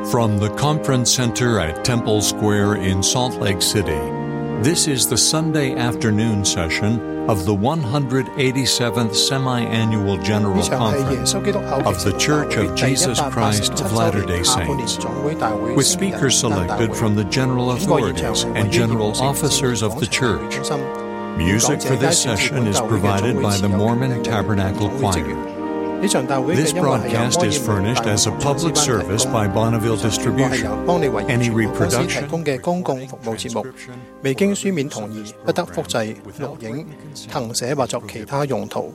From the Conference Center at Temple Square in Salt Lake City, this is the Sunday afternoon session of the 187th Semi-Annual General Conference of the Church of Jesus Christ of Latter-day Saints, with speakers selected from the general authorities and general officers of the Church. Music for this session is provided by the Mormon Tabernacle Choir. This broadcast is furnished as a public service by Bonneville Distribution. Any reproduction, 提供嘅公共服務節目，未經書面同意，不得複製、錄影、謄寫或作其他用途。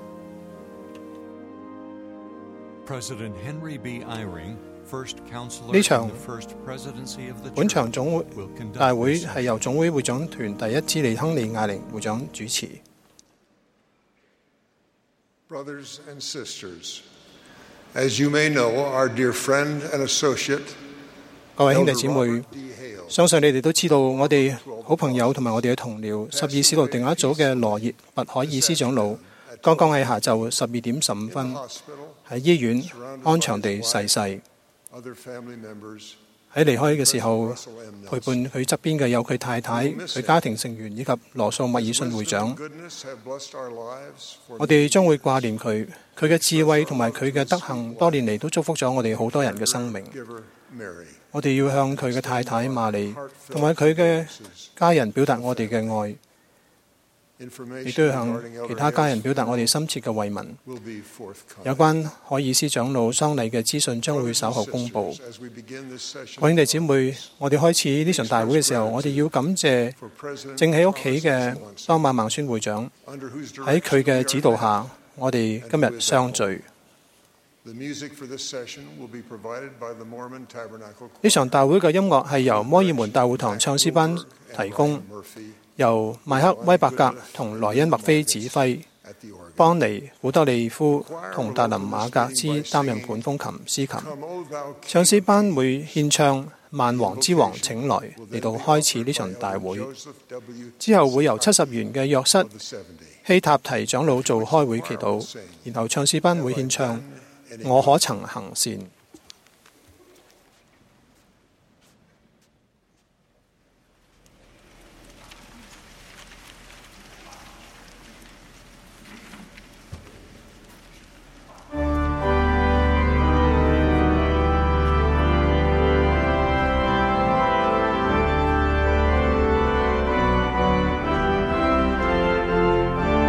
President Henry B. Eyring, first counselor 呢場 in the first presidency of the 本 church, 場總會 will conduct 大會 this 係由總會會長團第一支理亨利·艾靈會長主持。 Brothers and sisters, as you may know, our dear friend and associate, 各位兄弟姊妹， Elder Robert D. Hale, 相信你哋都知道，我哋好朋友同埋我哋嘅同僚12使徒定額組嘅羅熱麥海爾斯長老，剛剛喺下晝12:15 in 分 the hospital, 喺醫院安詳地逝世。 other family members, 喺離開嘅時候，陪伴佢側邊嘅有佢太太、佢家庭成員以及羅素麥爾遜會長。 goodness have blessed our lives for 我哋將會掛念佢，佢嘅智慧同埋佢嘅德行，多年嚟都祝福咗我哋好多人嘅生命。 giver Mary. 我哋要向佢嘅太太瑪利同埋佢嘅家人表達我哋嘅愛，亦都 Information 要向 regarding 其 Elder 他家人 Hale's 表達我哋深切嘅慰問。 will be forthcoming. 有關海爾斯長老喪禮嘅資訊將會稍後公佈。 As we begin this session, 各位兄弟姊妹，我哋開始呢場大會嘅時候，我哋要感謝 for President 正喺屋企嘅 Thomas 當馬孟孫會長， under whose 喺佢 direction 嘅 we 指 are 導 now. 下，我哋今日相聚。 The music for this session will be provided by the Mormon Tabernacle 呢場大會嘅音樂係由摩爾門大會堂唱詩班提供， Murphy 由麥克威伯格同萊恩麥菲指揮， at the organ. 邦尼古德利夫同達林馬格茲擔任管風琴、司琴。 Come, O thou 唱詩班會獻唱《萬王之王請來》嚟到開始呢場大會， Joseph W. 之後會由70元嘅約瑟 of the 70. 希塔提長老做開會祈禱，然後唱詩班會獻唱《我可曾行善》。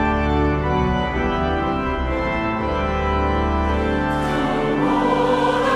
我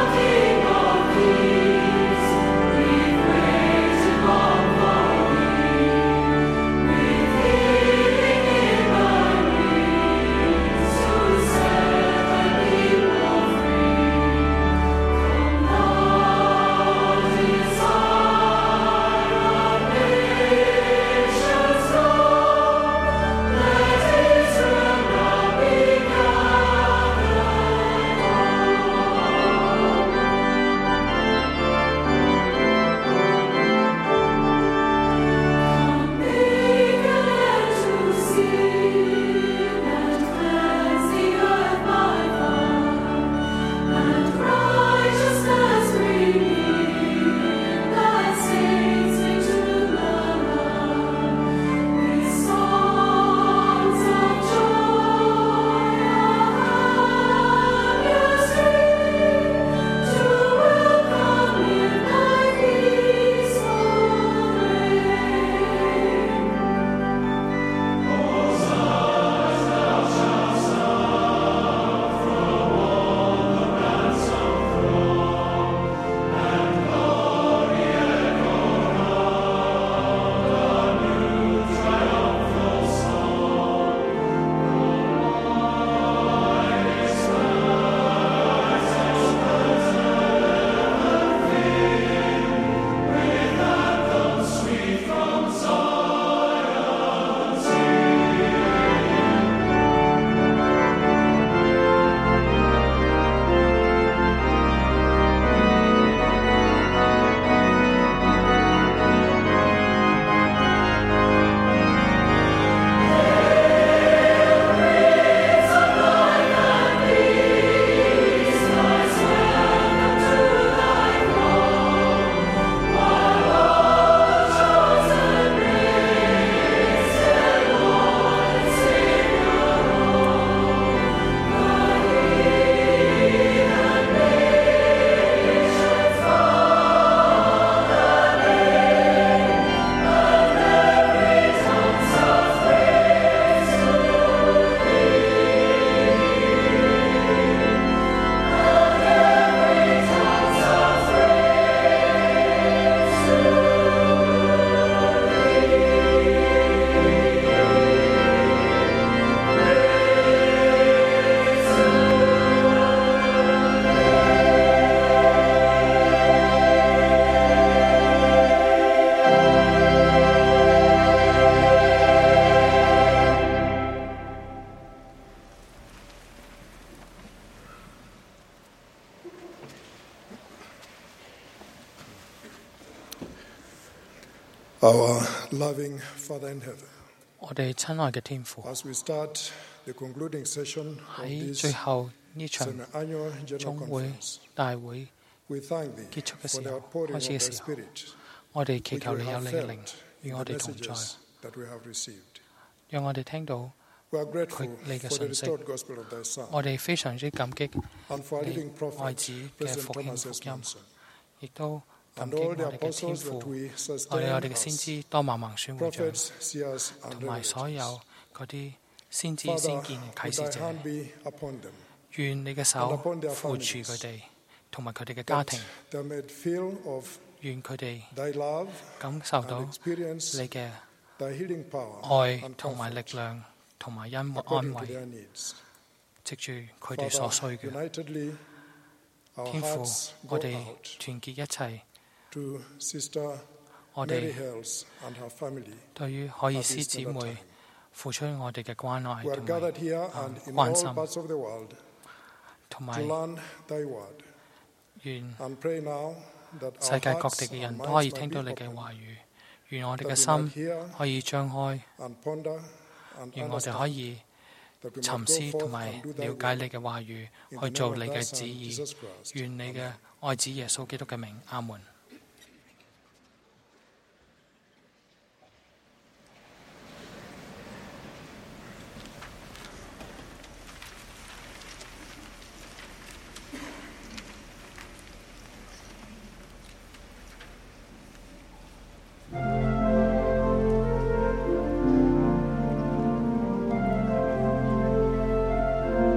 Our loving Father in heaven, 我哋親愛嘅天父， as we start the concluding session of 喺 this 最後呢場 semi-annual general 總會 conference, 大會 we thank thee 結束嘅 for 時 the 候， outpouring 開 of 始 thy 嘅時候， Spirit, 我哋祈 which 求 we 你有 have 你嘅靈 felt 與 in 我 the 哋同在， messages that we have received. 讓我哋聽到 We are grateful 你嘅 for the 信息。 restored gospel of thy Son 我哋非常之感激 and for our living 你愛 prophet, 子嘅 President 復興 Thomas 福 S. 音， Monson, 亦都感 and 激 all 我 the 哋嘅天 apostles 父， that we 我哋 sustain 嘅先 as 知多馬蒙宣會長， prophets, seers, and 同埋所 revelators. 有嗰啲先知 Father, 先見嘅啟 would 示 thy 者， hand be upon them, 願你嘅 and 手 upon their 扶住 families, 佢哋，同埋佢哋嘅家 that 庭， they may feel of 願佢哋 thy love 感受到 and experience 你嘅 thy healing power 愛 and 同埋力 comfort 量同埋安 according to 慰， their needs. 藉住佢哋所需 Father, 嘅。 unitedly, our 天父 hearts， 我 go 哋 out 團結一齊， to Sister 我 Mary 哋 Hales and her family. 對於海爾斯姊妹付出我哋嘅關愛 We are 同 gathered 埋 here and in 關 all 心， parts of the world 同 to 埋 learn thy word 願 and pray now that 世 our 界各 hearts 地嘅人 and 都可以 minds might 聽 be 到你嘅 open, 話語，願我哋 that 嘅 we might 心 hear 可以張開， and ponder and 願我哋可 understand, 以 that we 沉 might 思 go 同 forth 埋 and do thy 了解 will. 你嘅話語， In 去 the 做 name 你 of thy 嘅旨 Son, 意。 Jesus Christ. 願你嘅 Amen. 愛子耶穌基督嘅名，阿門。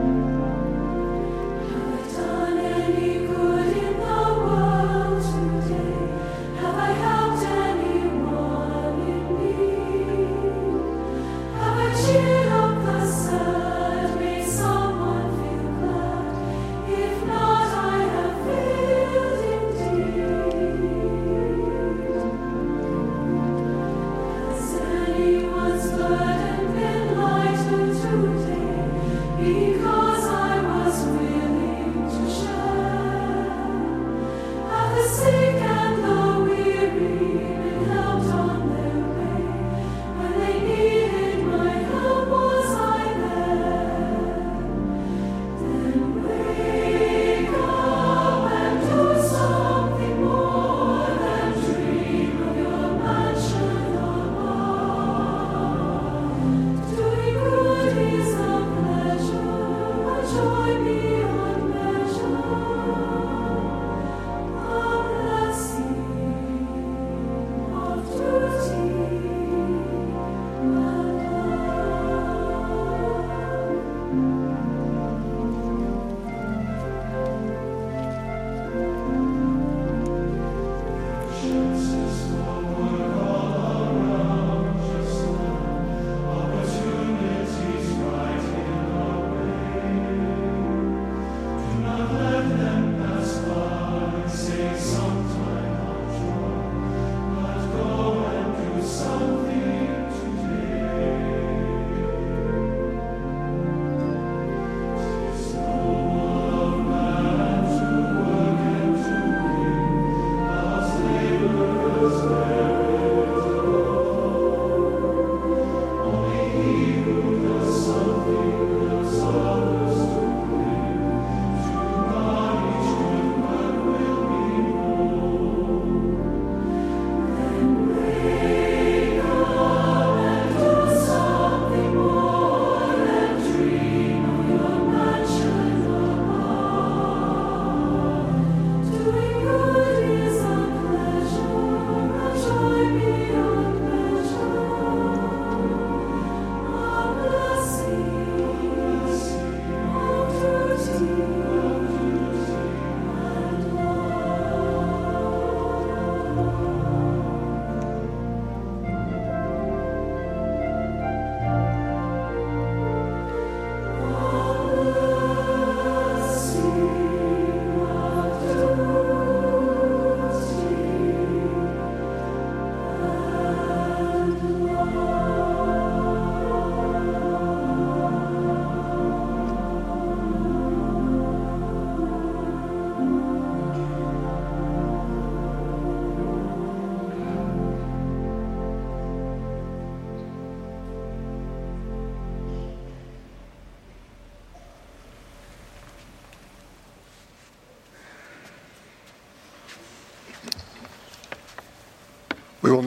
Done any good in the world today?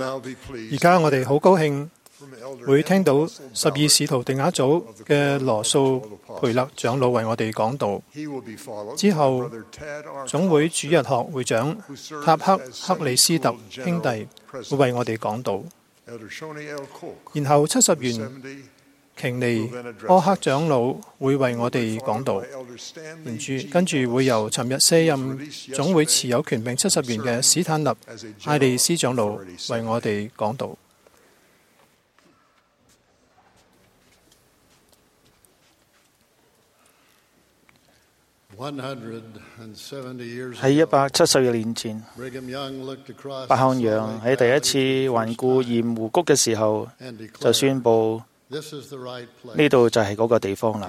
而家我哋好高興會聽到12使徒定額組嘅羅素培勒長老為我哋講道。之後，總會主日學會長塔克里斯特兄弟會為我哋講道。然後70元瓊尼柯克長老會為我哋講道。跟住會由尋日卸任總會持有權柄70元嘅史坦納艾利斯長老為我哋講道。 喺170年前，白漢陽喺第一次環顧鹽湖谷嘅時候，就宣佈呢度就係嗰個地方啦。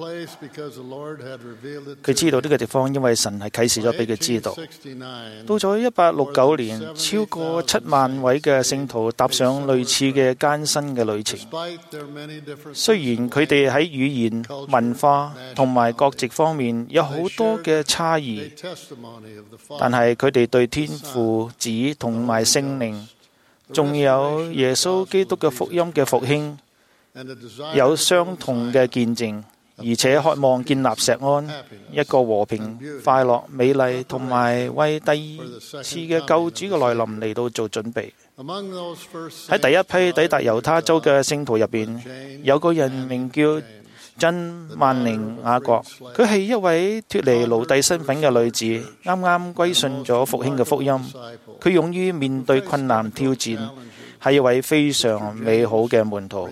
佢知道呢個地方，因為神係啟示咗俾佢知道。到咗1869年，超過7萬位嘅聖徒踏上類似嘅艱辛嘅旅程。雖然佢哋喺語言、文化同埋國籍方面有好多嘅差異，但係佢哋對天父、子同埋聖靈，仲有耶穌基督嘅福音嘅復興，有相同嘅見證，而且渴望建立錫安，一個和平、快樂、美麗同埋為第二次嘅救主嘅來臨嚟到做準備。喺第一批抵達猶他州嘅聖徒入邊，有個人名叫珍萬寧雅各，佢係一位脫離奴隸身份嘅女子，啱啱歸信咗復興嘅福音。佢勇於面對困難挑戰，係一位非常美好嘅門徒。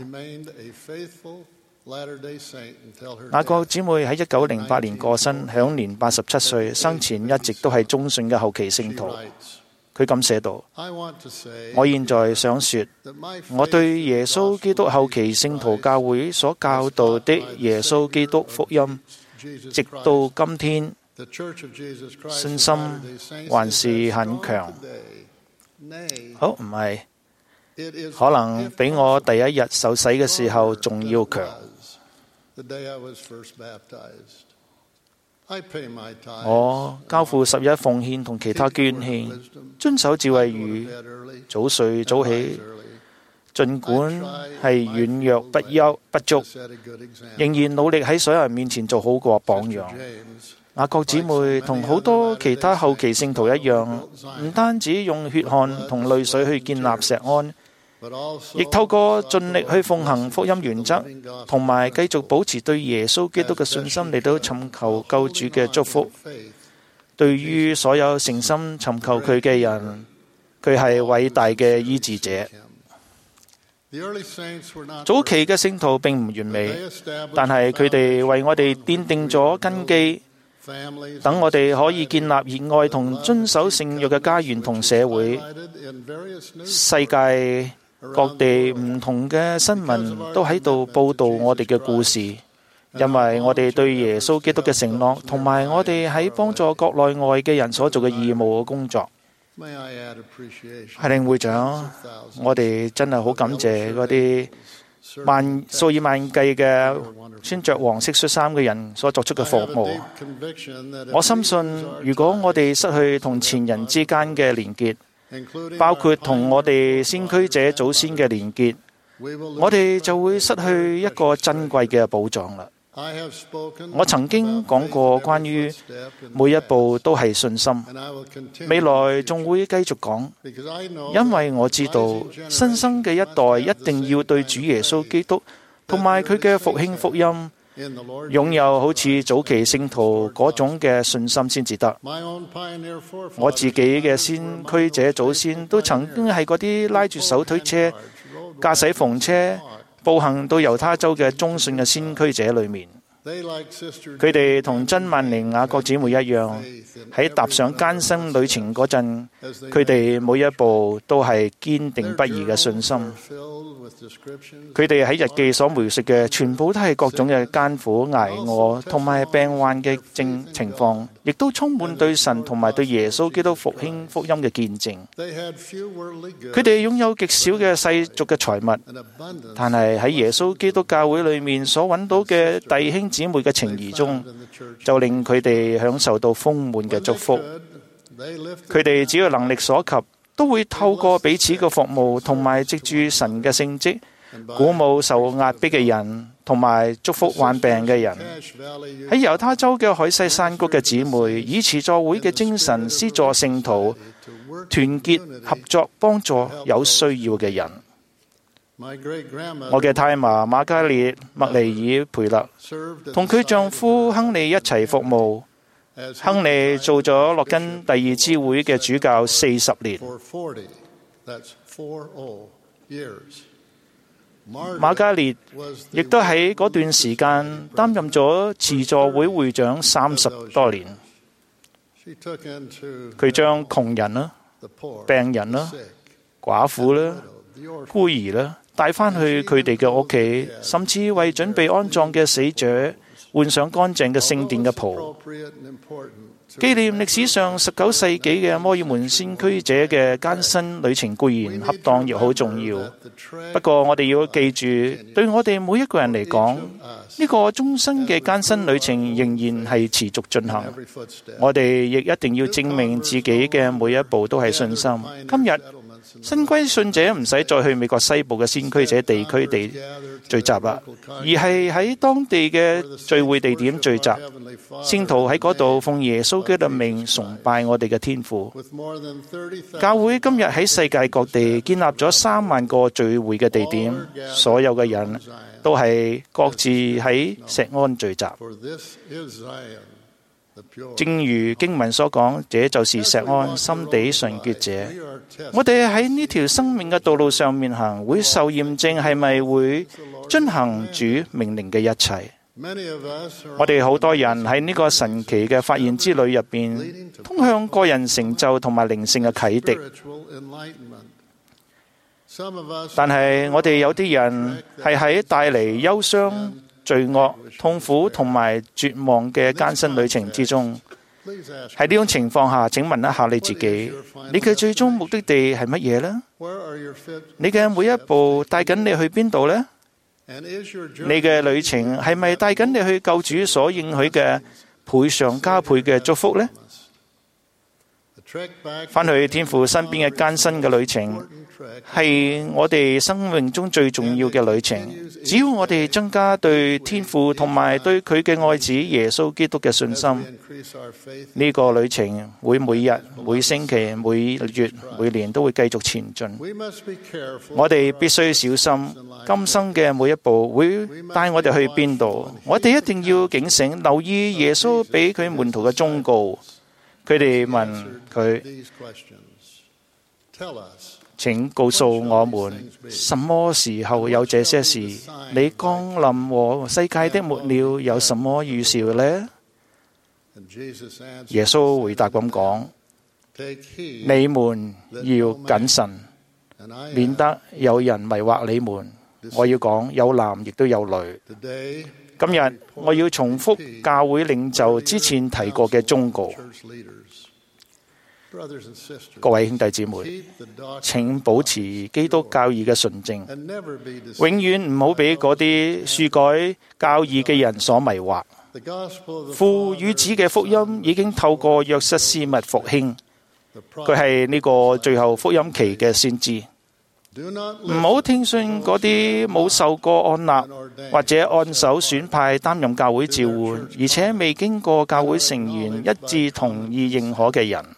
雅各姊妹喺1908年過身，享年87歲，生前一直都係忠信嘅後期聖徒。佢咁寫道：我現在想說，我對耶穌基督後期聖徒教會所教導的耶穌基督福音，直到今天，信心還是很強。好，唔係，可能比我第一日受洗嘅時候仲要強。我交付11奉獻同其他捐獻，遵守智慧語，早睡早起，儘管係軟弱不足，仍然努力喺所有人面前做好個榜樣。雅各姊妹同好多其他後期聖徒一樣，唔單止用血汗同淚水去建立錫安，亦透過盡力去奉行福音原則，同埋繼續保持對耶穌基督嘅信心嚟到尋求救主嘅祝福。對於所有誠心尋求佢嘅人，佢係偉大嘅醫治者。早期嘅聖徒並唔完美，但係佢哋為我哋奠定咗根基，等我哋可以建立熱愛同遵守聖約嘅家園同社會。世界各地唔同嘅新聞都喺度報道我哋嘅故事，因為我哋對耶穌基督嘅承諾，同埋我哋喺幫助國內外嘅人所做嘅義務嘅工作。係領會長，我哋真係好感謝嗰啲數以萬計嘅穿着黃色恤衫嘅人所作出嘅服務。我深信，如果我哋失去同前人之間嘅連結，包括同我哋先驅者祖先嘅連結，我哋就會失去一個珍貴嘅寶藏啦。我曾經講過關於每一步都係信心，未來仲會繼續講，因為我知道新生嘅一代一定要對主耶穌基督同埋佢嘅復興福音擁有好似早期聖徒嗰種嘅信心先至得。我自己嘅先驅者祖先都曾經係嗰啲拉住手推車、駕駛篷車、步行到猶他州嘅忠信嘅先驅者裏面。佢哋同真萬寧雅各姊妹一樣，喺踏上艱辛旅程嗰陣，佢哋每一步都係堅定不移嘅信心。佢哋喺日記所描述嘅全部都係各種嘅艱苦挨餓同埋病患嘅情況，亦都充滿對神同埋對耶穌基督復興福音嘅見證。佢哋擁有極少嘅世俗嘅財物，但係喺耶穌基督教會裏面所揾到嘅弟兄姊妹嘅情誼中，就令佢哋享受到豐滿嘅祝福。佢哋只要能力所及， 都會透過彼此嘅服務同埋藉住神嘅聖蹟，鼓舞受壓迫嘅人，同埋祝福患病嘅人。喺猶他州嘅海西山谷嘅姊妹，以慈助會嘅精神施助聖徒，團結合作幫助有需要嘅人。我嘅太嫲瑪加列·麥尼爾培勒同佢丈夫亨利一齊服務。亨利做咗諾根第二支會嘅主教40年。瑪加列亦都喺嗰段時間擔任咗慈助會會長30多年。佢將窮人啦、病人啦、寡婦啦、孤兒啦帶返去佢哋嘅屋企，甚至為準備安葬嘅死者換上乾淨嘅聖殿嘅袍，紀念歷史上19世紀嘅摩爾門先驅者嘅艱辛旅程固然恰當亦好重要。不過我哋要記住，對我哋每一個人嚟講，呢個終身嘅艱辛旅程仍然係持續進行。我哋亦一定要證明自己嘅每一步都係信心。今日新歸信者唔使再去美國西部嘅先驅者地區聚集啦，而係喺當地嘅聚會地點聚集。聖徒喺嗰度奉耶穌基督名崇拜我哋嘅天父。教會今日喺世界各地建立咗3萬個聚會嘅地點，所有嘅人都係各自喺錫安聚集。正如經文所講，這就是錫安，心地純潔者。我哋喺呢條生命嘅道路上面行，會受驗證係咪會遵行主命令嘅一切。我哋好多人喺呢個神奇嘅發現之旅入邊，通向個人成就同埋靈性嘅啟迪。但係我哋有啲人係喺帶嚟憂傷、罪惡、痛苦同埋絕望嘅艱辛旅程之中。喺呢種情況下，請問一下你自己，你嘅最終目的地係乜嘢呢？你嘅每一步帶緊你去邊度呢？你嘅旅程係咪帶緊你去救主所應許嘅倍上加倍嘅祝福呢？返去天父身邊嘅艱辛嘅旅程，係我哋生命中最重要嘅旅程。只要我哋增加對天父同埋對佢嘅愛子耶穌基督嘅信心，呢個旅程會每日、每星期、每月、每年都會繼續前進。我哋必須小心，今生嘅每一步會帶我哋去邊度。我哋一定要警醒，留意耶穌俾佢門徒嘅忠告。佢哋問佢：請告訴我們，什麼時候有這些事？你降臨和世界的末了有什麼預兆呢？耶穌回答咁講：你們要謹慎，免得有人迷惑你們。我要講，有男亦都有女。今日我要重複教會領袖之前提過嘅忠告。各位兄弟姊妹，請保持基督教義嘅純正，永遠唔好俾嗰啲篡改教義嘅人所迷惑。父與子嘅福音已經透過約瑟斯密復興，佢係呢個最後福音期嘅先知。唔好聽信嗰啲冇受過按立或者按手選派擔任教會召喚，而且未經過教會成員一致同意認可嘅人。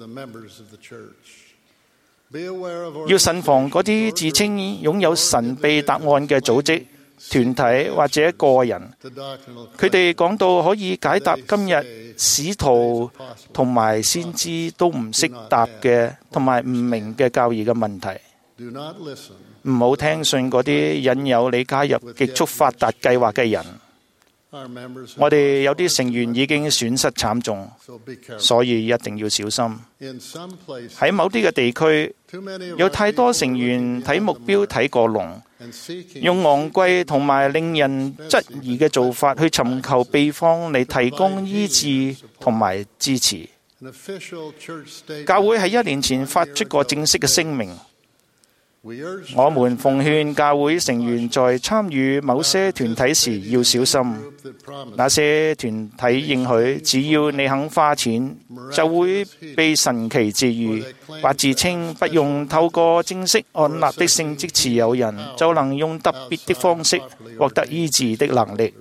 要慎防嗰啲自稱擁有神秘答案嘅組織、團體或者個人，佢哋講到可以解答今日使徒同埋先知都唔識答嘅同埋唔明嘅教義嘅問題。唔好聽信嗰啲引誘你加入極速發達計劃嘅人。我哋有啲成員已經損失慘重，所以一定要小心。喺某啲嘅地區，有太多成員睇目標睇過龍，用昂貴同埋令人質疑嘅做法去尋求秘方嚟提供醫治同埋支持。教會喺1年前發出過正式嘅聲明， 我們奉勸教會成員在參與某些團體時要小心。那些團體應許只要你肯花錢，就會被神奇治癒，或自稱不用透過正式按立的聖職持有人，就能用特別的方式獲得醫治的能力。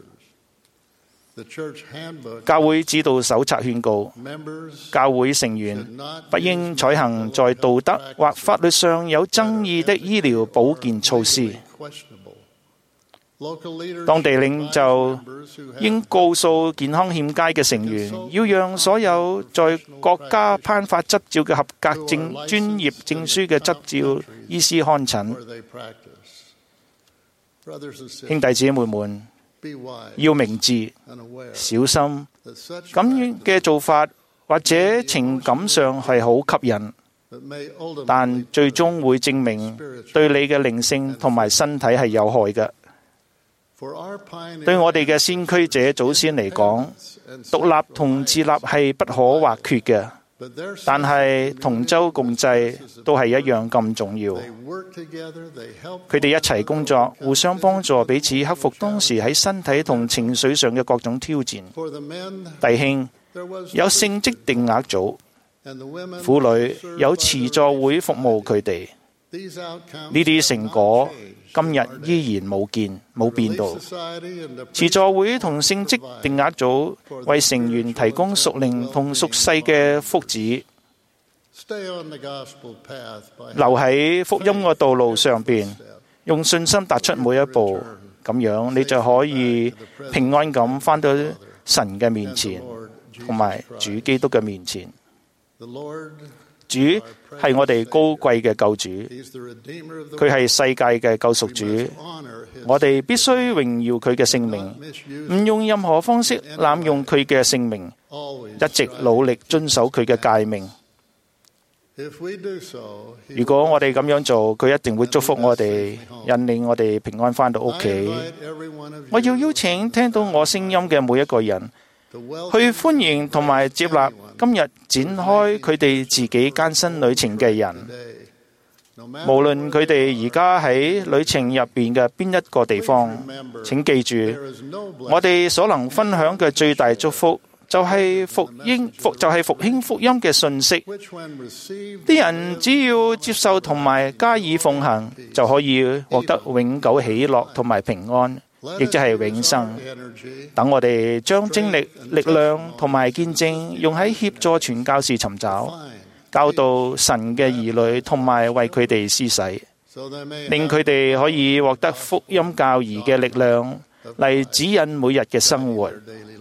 教會指導手冊勸告，教會成員不應採行在道德或法律上有爭議的醫療保健措施。當地領袖應告訴健康欠佳嘅成員，要讓所有在國家頒發執照嘅合格專業證書嘅執照醫師看診。兄弟姊妹們，要明智小心，咁樣嘅做法或者情感上係好吸引，但最終會證明對你嘅靈性同埋身體係有害嘅。對我哋嘅先驅者祖先嚟講，獨立同自立係不可或缺嘅，但係同舟共濟都係一樣咁重要。佢哋一齊工作，互相幫助，彼此克服當時喺身體同情緒上嘅各種挑戰。弟兄有聖職定額組，婦女有慈助會服務佢哋。呢啲成果今日依然冇變到。慈助會同聖職定額組為成員提供屬靈同屬世嘅福祉。留喺福音嘅道路上邊，用信心踏出每一步，咁樣你就可以平安咁返到神嘅面前，同埋主基督嘅面前。主係我哋高貴嘅救主，佢係世界嘅救贖主。我哋必須榮耀佢嘅聖名，唔用任何方式濫用佢嘅聖名，一直努力遵守佢嘅誡命。如果我哋咁樣做，佢一定會祝福我哋，引領我哋平安返到屋企。我要邀請聽到我聲音嘅每一個人，去歡迎同埋接納今日展開佢哋自己艱辛旅程嘅人，無論佢哋而家喺旅程入邊嘅邊一個地方，請記住，我哋所能分享嘅最大祝福就係復興福音嘅信息。啲人只要接受同埋加以奉行，就可以獲得永久喜樂同埋平安，亦即係永生。等我哋將精力、力量同埋見證用喺協助傳教士尋找、教導神嘅兒女，同埋為佢哋施洗，令佢哋可以獲得福音教義嘅力量嚟指引每日嘅生活。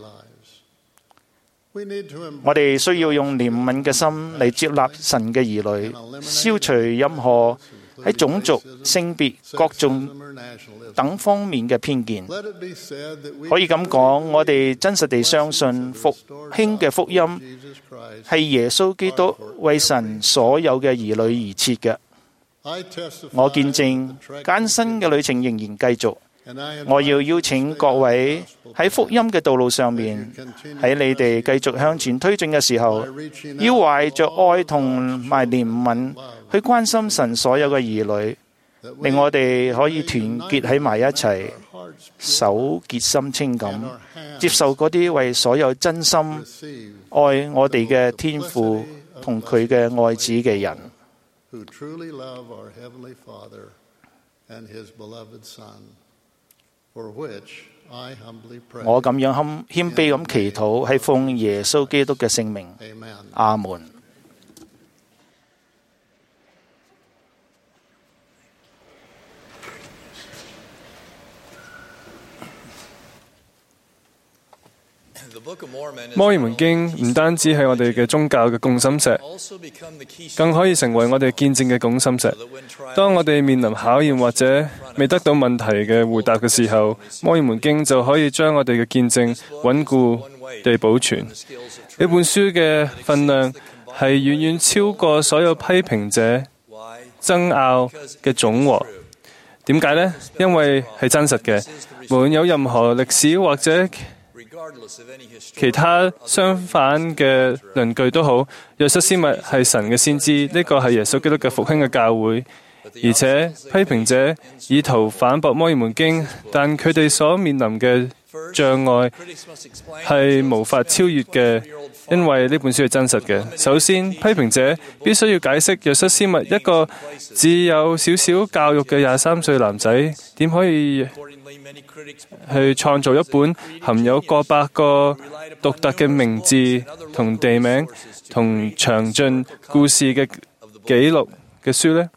我哋需要用憐憫嘅心嚟接納神嘅兒女，消除任何喺種族、性別、各種等方面嘅偏見。可以咁講，我哋真實地相信復興嘅福音係耶穌基督為神所有嘅兒女而設嘅。我見證艱辛嘅旅程仍然繼續。我要邀請各位喺福音嘅道路上面，喺你哋繼續向前推進嘅時候，要懷着愛同埋憐憫去關心神所有嘅兒女，令我哋可以團結喺埋一齊，手潔心清咁接受嗰啲為所有真心愛我哋嘅天父同佢嘅愛子嘅人。我咁樣謙卑咁祈禱，係奉耶穌基督嘅聖名。阿門。 摩爾門經唔單止係我哋嘅宗教嘅共心石，更可以成為我哋見證嘅共心石。當我哋面臨考驗或者未得到問題嘅回答嘅時候，摩爾門經就可以將我哋嘅見證穩固地保存。呢本書嘅分量係遠遠超過所有批評者爭拗嘅總和。點解呢？因為係真實嘅，無論有任何歷史或者其他相反嘅論據都好，約瑟斯密係神嘅先知，呢個係耶穌基督嘅復興嘅教會， 而且批評者以圖反駁摩爾門經，但佢哋所面臨嘅障礙係無法超越嘅，因為呢本書係真實嘅。首先，批評者必須要解釋約瑟斯密一個只有少少教育嘅23歲男仔，點可以去創造一本含有過百個獨特嘅名字同地名同詳盡故事嘅記錄嘅書呢？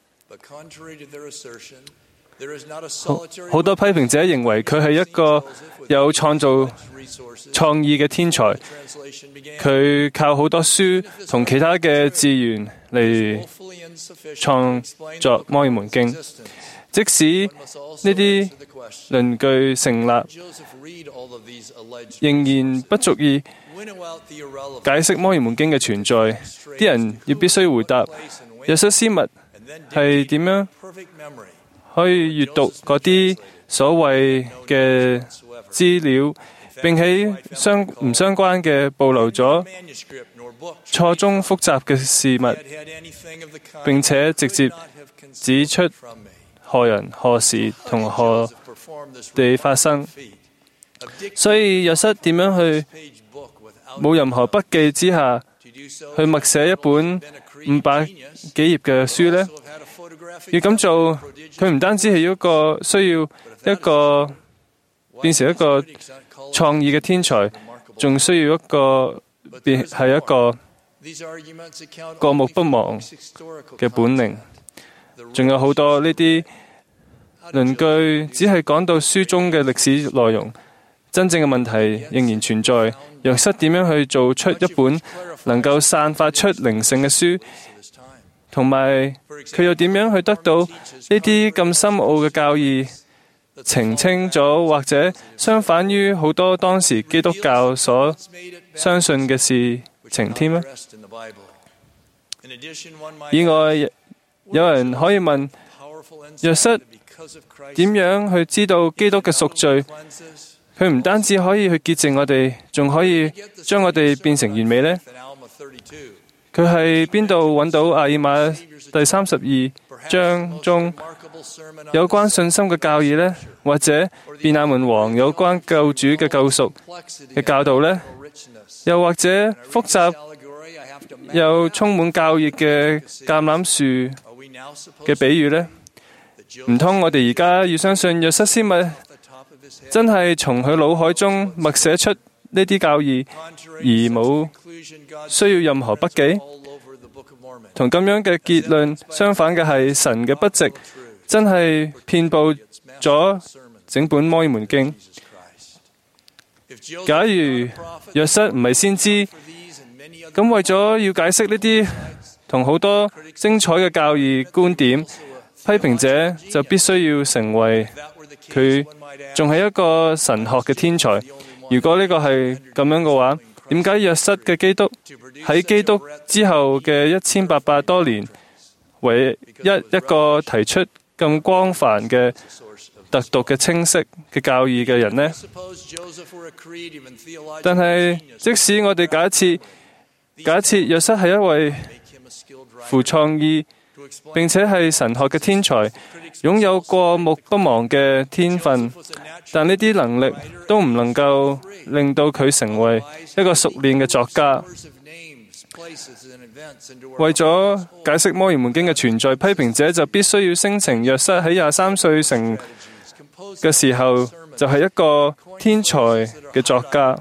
好多批評者認為佢係一個有創造創意嘅天才，佢靠好多書同其他嘅資源嚟創作摩爾門經。即使呢啲論據成立，仍然不足以解釋摩爾門經嘅存在。啲人要必須回答約瑟斯密係點樣可以閱讀嗰啲所謂嘅資料，並喺唔相關嘅暴露咗錯綜複雜嘅事物，並且直接指出何人何時同何地發生。所以約瑟點樣去冇任何筆記之下去默寫一本500幾頁嘅書呢？要咁做，佢唔單止係需要一個變成一個創意嘅天才，仲需要係一個過目不忘嘅本領。仲有好多呢啲論據，只係講到書中嘅歷史內容，真正嘅問題仍然存在。約瑟點樣去做出一本能夠散發出靈性嘅書，同埋佢又點樣去得到呢啲咁深奧嘅教義，澄清咗或者相反於好多當時基督教所相信嘅事情添呢？以外，有人可以問約瑟點樣去知道基督嘅贖罪？佢唔單止可以去潔淨我哋，仲可以將我哋變成完美呢？佢喺邊度揾到亞爾瑪第32章中有關信心嘅教義呢？或者便雅憫王有關救主嘅救贖嘅教導呢？又或者複雜又充滿教義嘅橄欖樹嘅比喻呢？唔通我哋而家要相信約瑟斯密真係從佢腦海中默寫出呢啲教義，而冇需要任何筆記？同咁樣嘅結論相反嘅係，神嘅筆跡真係遍佈咗整本摩爾門經。假如約瑟唔係先知，咁為咗要解釋呢啲同好多精彩嘅教義觀點，批評者就必須要成為佢仲係一個神學嘅天才。如果呢個係咁樣嘅話，點解約瑟嘅基督喺基督之後嘅1800多年，唯一個提出咁光繁嘅特獨嘅清晰嘅教義嘅人呢？但係即使我哋假設約瑟係一位富創意並且係神學嘅天才，擁有過目不忘嘅天分，但呢啲能力都唔能夠令到佢成為一個熟練嘅作家。為咗解釋摩爾門經嘅存在，批評者就必須要聲稱約瑟喺23歲成嘅時候就係一個天才嘅作家，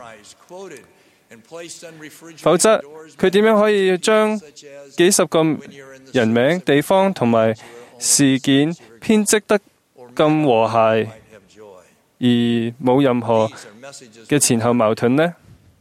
否則佢點樣可以將幾十個人名、地方同埋事件編織得咁和諧，而冇任何嘅前後矛盾呢？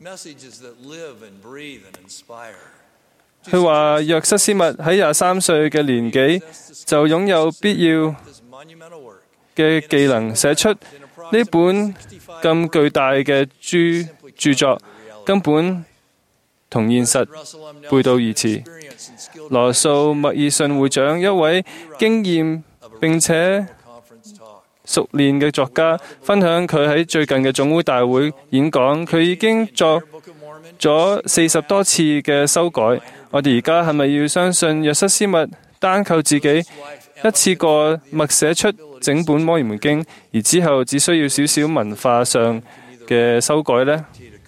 佢話約瑟斯密喺23歲嘅年紀就擁有必要嘅技能，寫出呢本咁巨大嘅著作，根本同現實背道而馳。羅素麥爾遜會長，一位經驗並且熟練嘅作家，分享佢喺最近嘅總會大會演講，佢已經作咗40多次嘅修改。我哋而家係咪要相信約瑟斯密單靠自己一次過默寫出整本《摩爾門經》，而之後只需要少少文化上嘅修改呢？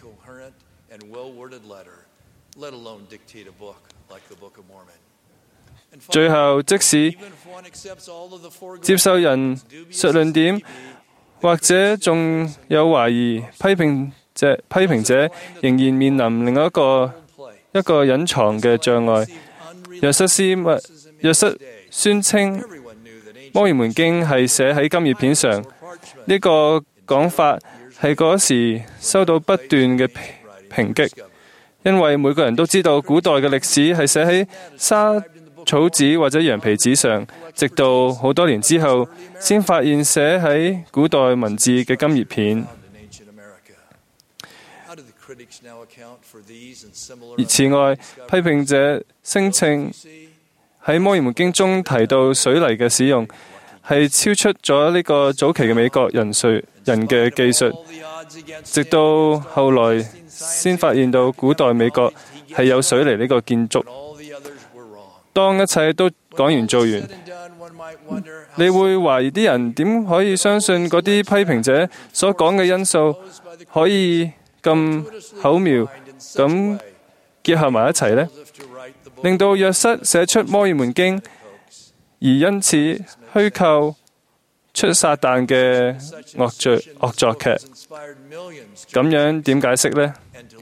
最後，即使接受人述論點，或者仲有懷疑批評者仍然面臨另一個隱藏嘅障礙。約瑟宣稱《摩爾門經》係寫喺金葉片上，呢個講法係嗰時收到不斷嘅抨擊，因為每個人都知道古代嘅歷史係寫喺沙草紙或者羊皮紙上，直到好多年之後先發現寫喺古代文字嘅金葉片。而此外，批評者聲稱喺《摩爾門經》中提到水泥嘅使用係超出咗呢個早期嘅美國人嘅技術，直到後來先發現到古代美國係有水泥呢個建築。當一切都講完做完，你會懷疑啲人點可以相信嗰啲批評者所講嘅因素可以咁巧妙咁結合埋一齊呢？令到約瑟寫出《摩爾門經》，而因此虛構出撒旦嘅惡作劇，咁樣點解釋呢？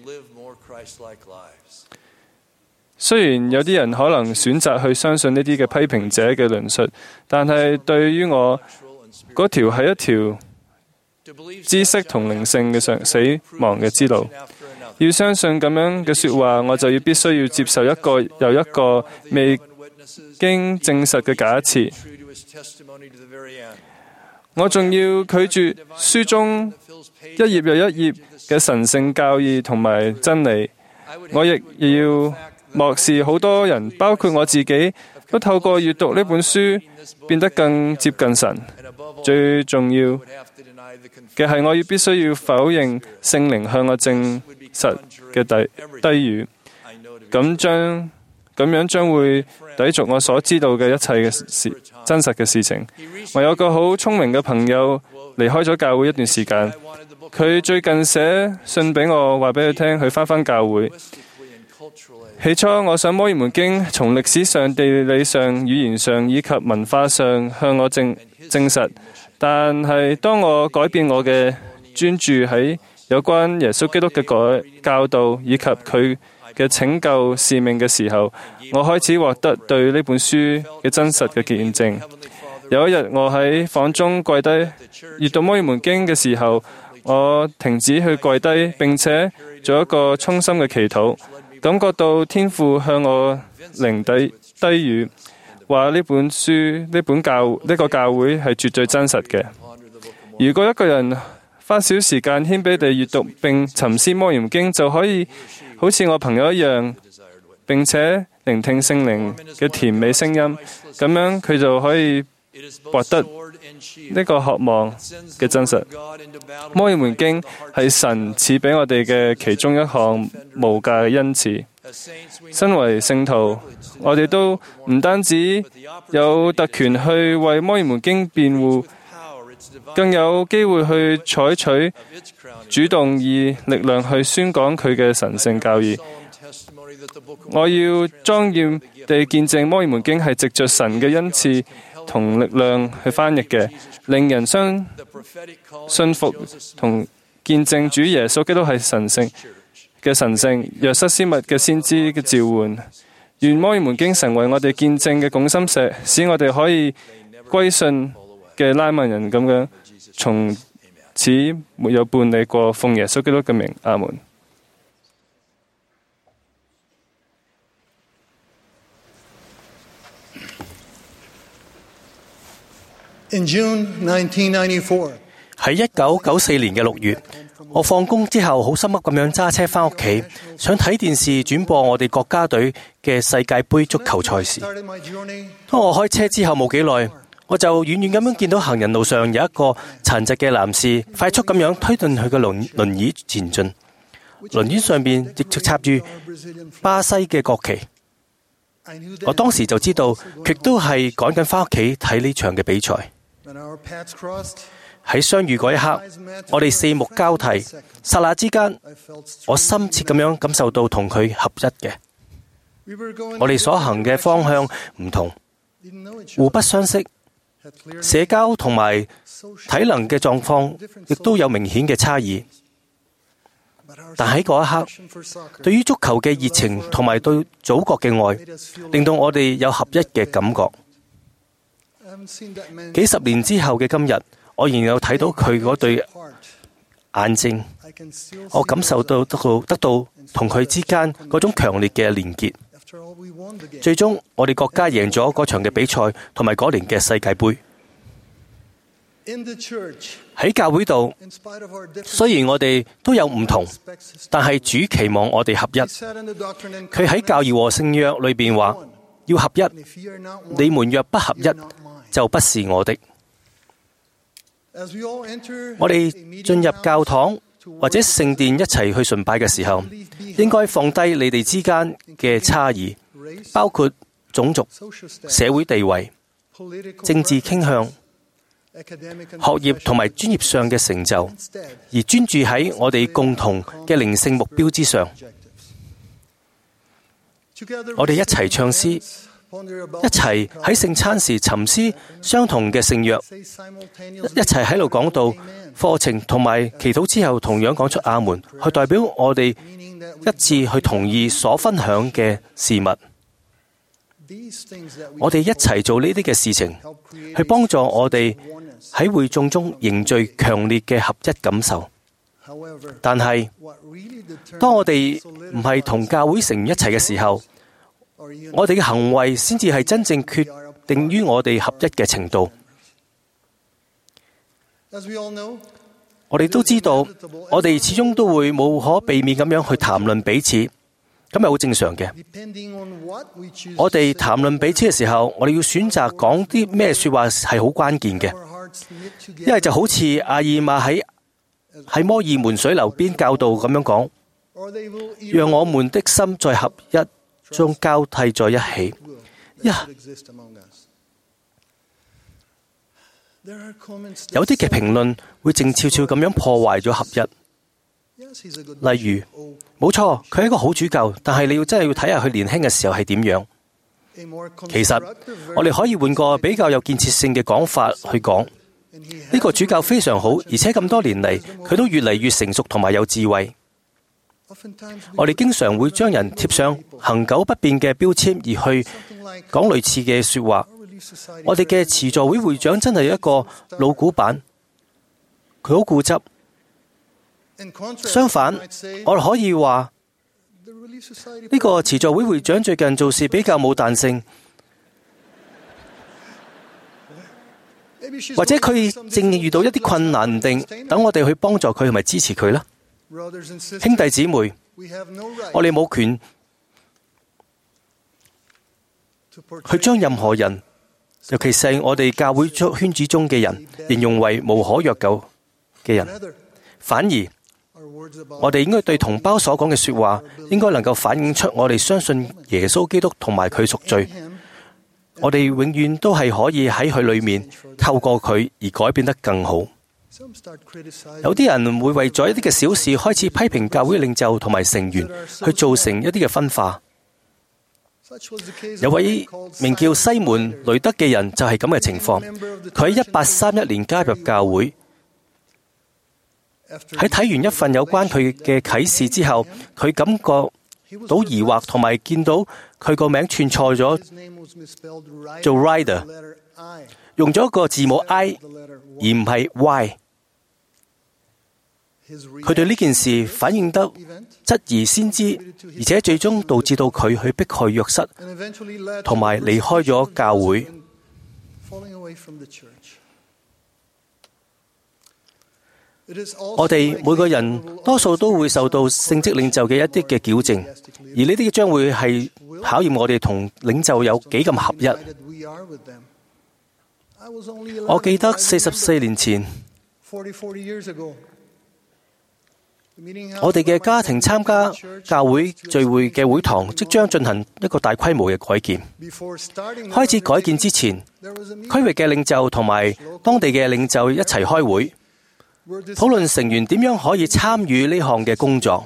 雖然有啲人可能選擇去相信呢啲嘅批評者嘅論述，但係對於我，嗰條係一條知識同靈性嘅死亡嘅之路。要相信咁樣嘅說話，我就必須要接受一個又一個未經證實嘅假設。我仲要拒絕書中一頁又一頁嘅神聖教義同埋真理。我亦要漠視好多人，包括我自己，都透過閱讀呢本書變得更接近神。最重要嘅係，我必須要否認聖靈向我證實嘅低語，咁樣將會抵觸我所知道嘅一切嘅真實嘅事情。我有個好聰明嘅朋友離開咗教會一段時間，佢最近寫信俾我，話俾佢聽佢返教會。起初我想《摩爾門經》從歷史上、地理上、語言上以及文化上向我證實，但係當我改變我嘅專注喺有關耶穌基督嘅教導以及佢嘅拯救使命嘅時候，我開始獲得對呢本書嘅真實嘅見證。有一日我喺房中跪低閱讀《摩爾門經》嘅時候，我停止去跪低，並且做一個衷心嘅祈禱，感覺到天父向我靈低語，話呢本書呢個教會係絕對真實嘅。如果一個人花少時間謙卑地閱讀並沉思《摩爾門經》，就可以好似我朋友一樣，並且聆聽聖靈嘅甜美聲音，咁樣佢就可以獲得呢個渴望嘅真實。《摩爾門經》係神賜俾我哋嘅其中一項無價嘅恩賜。身為聖徒，我哋都唔單止有特權去為《摩爾門經》辯護，更有機會去採取主動以力量去宣講佢嘅神聖教義。我要莊嚴地見證《摩爾門經》係藉着神嘅恩賜同力量去翻譯嘅，令人相信服同見證主耶穌基督係神聖。約瑟斯密嘅先知嘅召喚，願《摩爾門經》成為我哋見證嘅拱心石，使我哋可以歸信嘅拉曼人咁樣，從此沒有叛逆過。奉耶穌基督嘅名，阿門。 喺1994年嘅6月，我放工之後好心急咁樣揸車返屋企，想睇電視轉播我哋國家隊嘅世界盃足球賽事。當我開車之後冇幾耐，我就遠遠咁樣見到行人路上有一個殘疾嘅男士快速咁樣推進佢嘅輪椅前進，輪椅上面亦插住巴西嘅國旗。 我當時就知道，佢都係趕緊返屋企睇呢場嘅比賽。喺相遇嗰一刻，我哋四目交替，剎那之間，我深切咁樣感受到同佢合一嘅。我哋所行嘅方向唔同，互不相識，社交同埋體能嘅狀況亦都有明顯嘅差異。但喺嗰一刻，對於足球嘅熱情同埋對祖國嘅愛，令到我哋有合一嘅感覺。幾十年之後嘅今日，我仍然有睇到佢嗰對眼睛，我感受到得到同佢之間嗰種強烈嘅連結。最終，我哋國家贏咗嗰場嘅比賽，同埋嗰年嘅世界盃。喺教會度，雖然我哋都有唔同，但係主期望我哋合一。佢喺教義和聖約裏邊話，要合一，你們若不合一，就不是我的。我哋進入教堂或者聖殿一齊去崇拜嘅時候，應該放低你哋之間嘅差異，包括種族、社會地位、政治傾向、學業同埋專業上嘅成就，而專注喺我哋共同嘅靈性目標之上。我哋一齊唱詩，一齊喺聖餐時沉思相同嘅聖約，一齊喺度講道課程同埋祈禱之後，同樣講出阿門，去代表我哋一致去同意所分享嘅事物。我哋一齊做呢啲嘅事情，去幫助我哋喺會眾中凝聚強烈嘅合一感受。但係，當我哋唔係同教會成員一齊嘅時候，我哋嘅行為先至係真正決定於我哋合一嘅程度。我哋都知道，我哋始終都會無可避免咁樣去談論彼此，咁係好正常嘅。我哋談論彼此嘅時候，我哋要選擇講啲咩說話係好關鍵嘅。因為就好似阿爾瑪喺摩爾門水流邊教導咁樣講，讓我們的心在合一中交替在一起。有啲嘅評論會靜悄悄咁樣破壞咗合一。例如，冇錯，佢係一個好主教，但係你真係要睇下佢年輕嘅時候係點樣。其實，我哋可以換個比較有建設性嘅講法去講。呢個主教非常好，而且咁多年嚟，佢都越嚟越成熟同埋有智慧。我哋經常會將人貼上恆久不變嘅標籤，而去講類似嘅說話。我哋嘅慈助會會長真係一個老古板，佢好固執。相反，我哋可以話呢個慈助會會長最近做事比較冇彈性。或者佢正遇到一啲困難，唔定等我哋去幫助佢同埋支持佢啦。兄弟姊妹，我哋冇權去將任何人，尤其是我哋教會圈子中嘅人，形容為無可約救嘅人。反而，我哋應該對同胞所講嘅說話，應該能夠反映出我哋相信耶穌基督同埋佢贖罪。我哋永遠都係可以喺佢裏面透過佢而改變得更好。有啲人會為咗一啲嘅小事開始批評教會領袖同埋成員，去造成一啲嘅分化。有位名叫西門雷德嘅人就係咁嘅情況。佢喺1831年加入教會，喺睇完一份有關佢嘅啟示之後，佢感覺到疑惑，同埋見到佢個名串錯咗，做 Rider， 用咗個字母 I 而唔係 Y。佢對呢件事反應得質疑先知，而且最終導致到佢去迫害約瑟，同埋離開咗教會。我哋每個人多數都會受到聖職領袖嘅一啲嘅矯正，而呢啲將會係考驗我哋同領袖有幾咁合一。我記得44年前， 我哋嘅家庭參加教會聚會嘅會堂即將進行一個大規模嘅改建。開始改建之前，區域嘅領袖同埋當地嘅領袖一齊開會，討論成員點樣可以參與呢項嘅工作。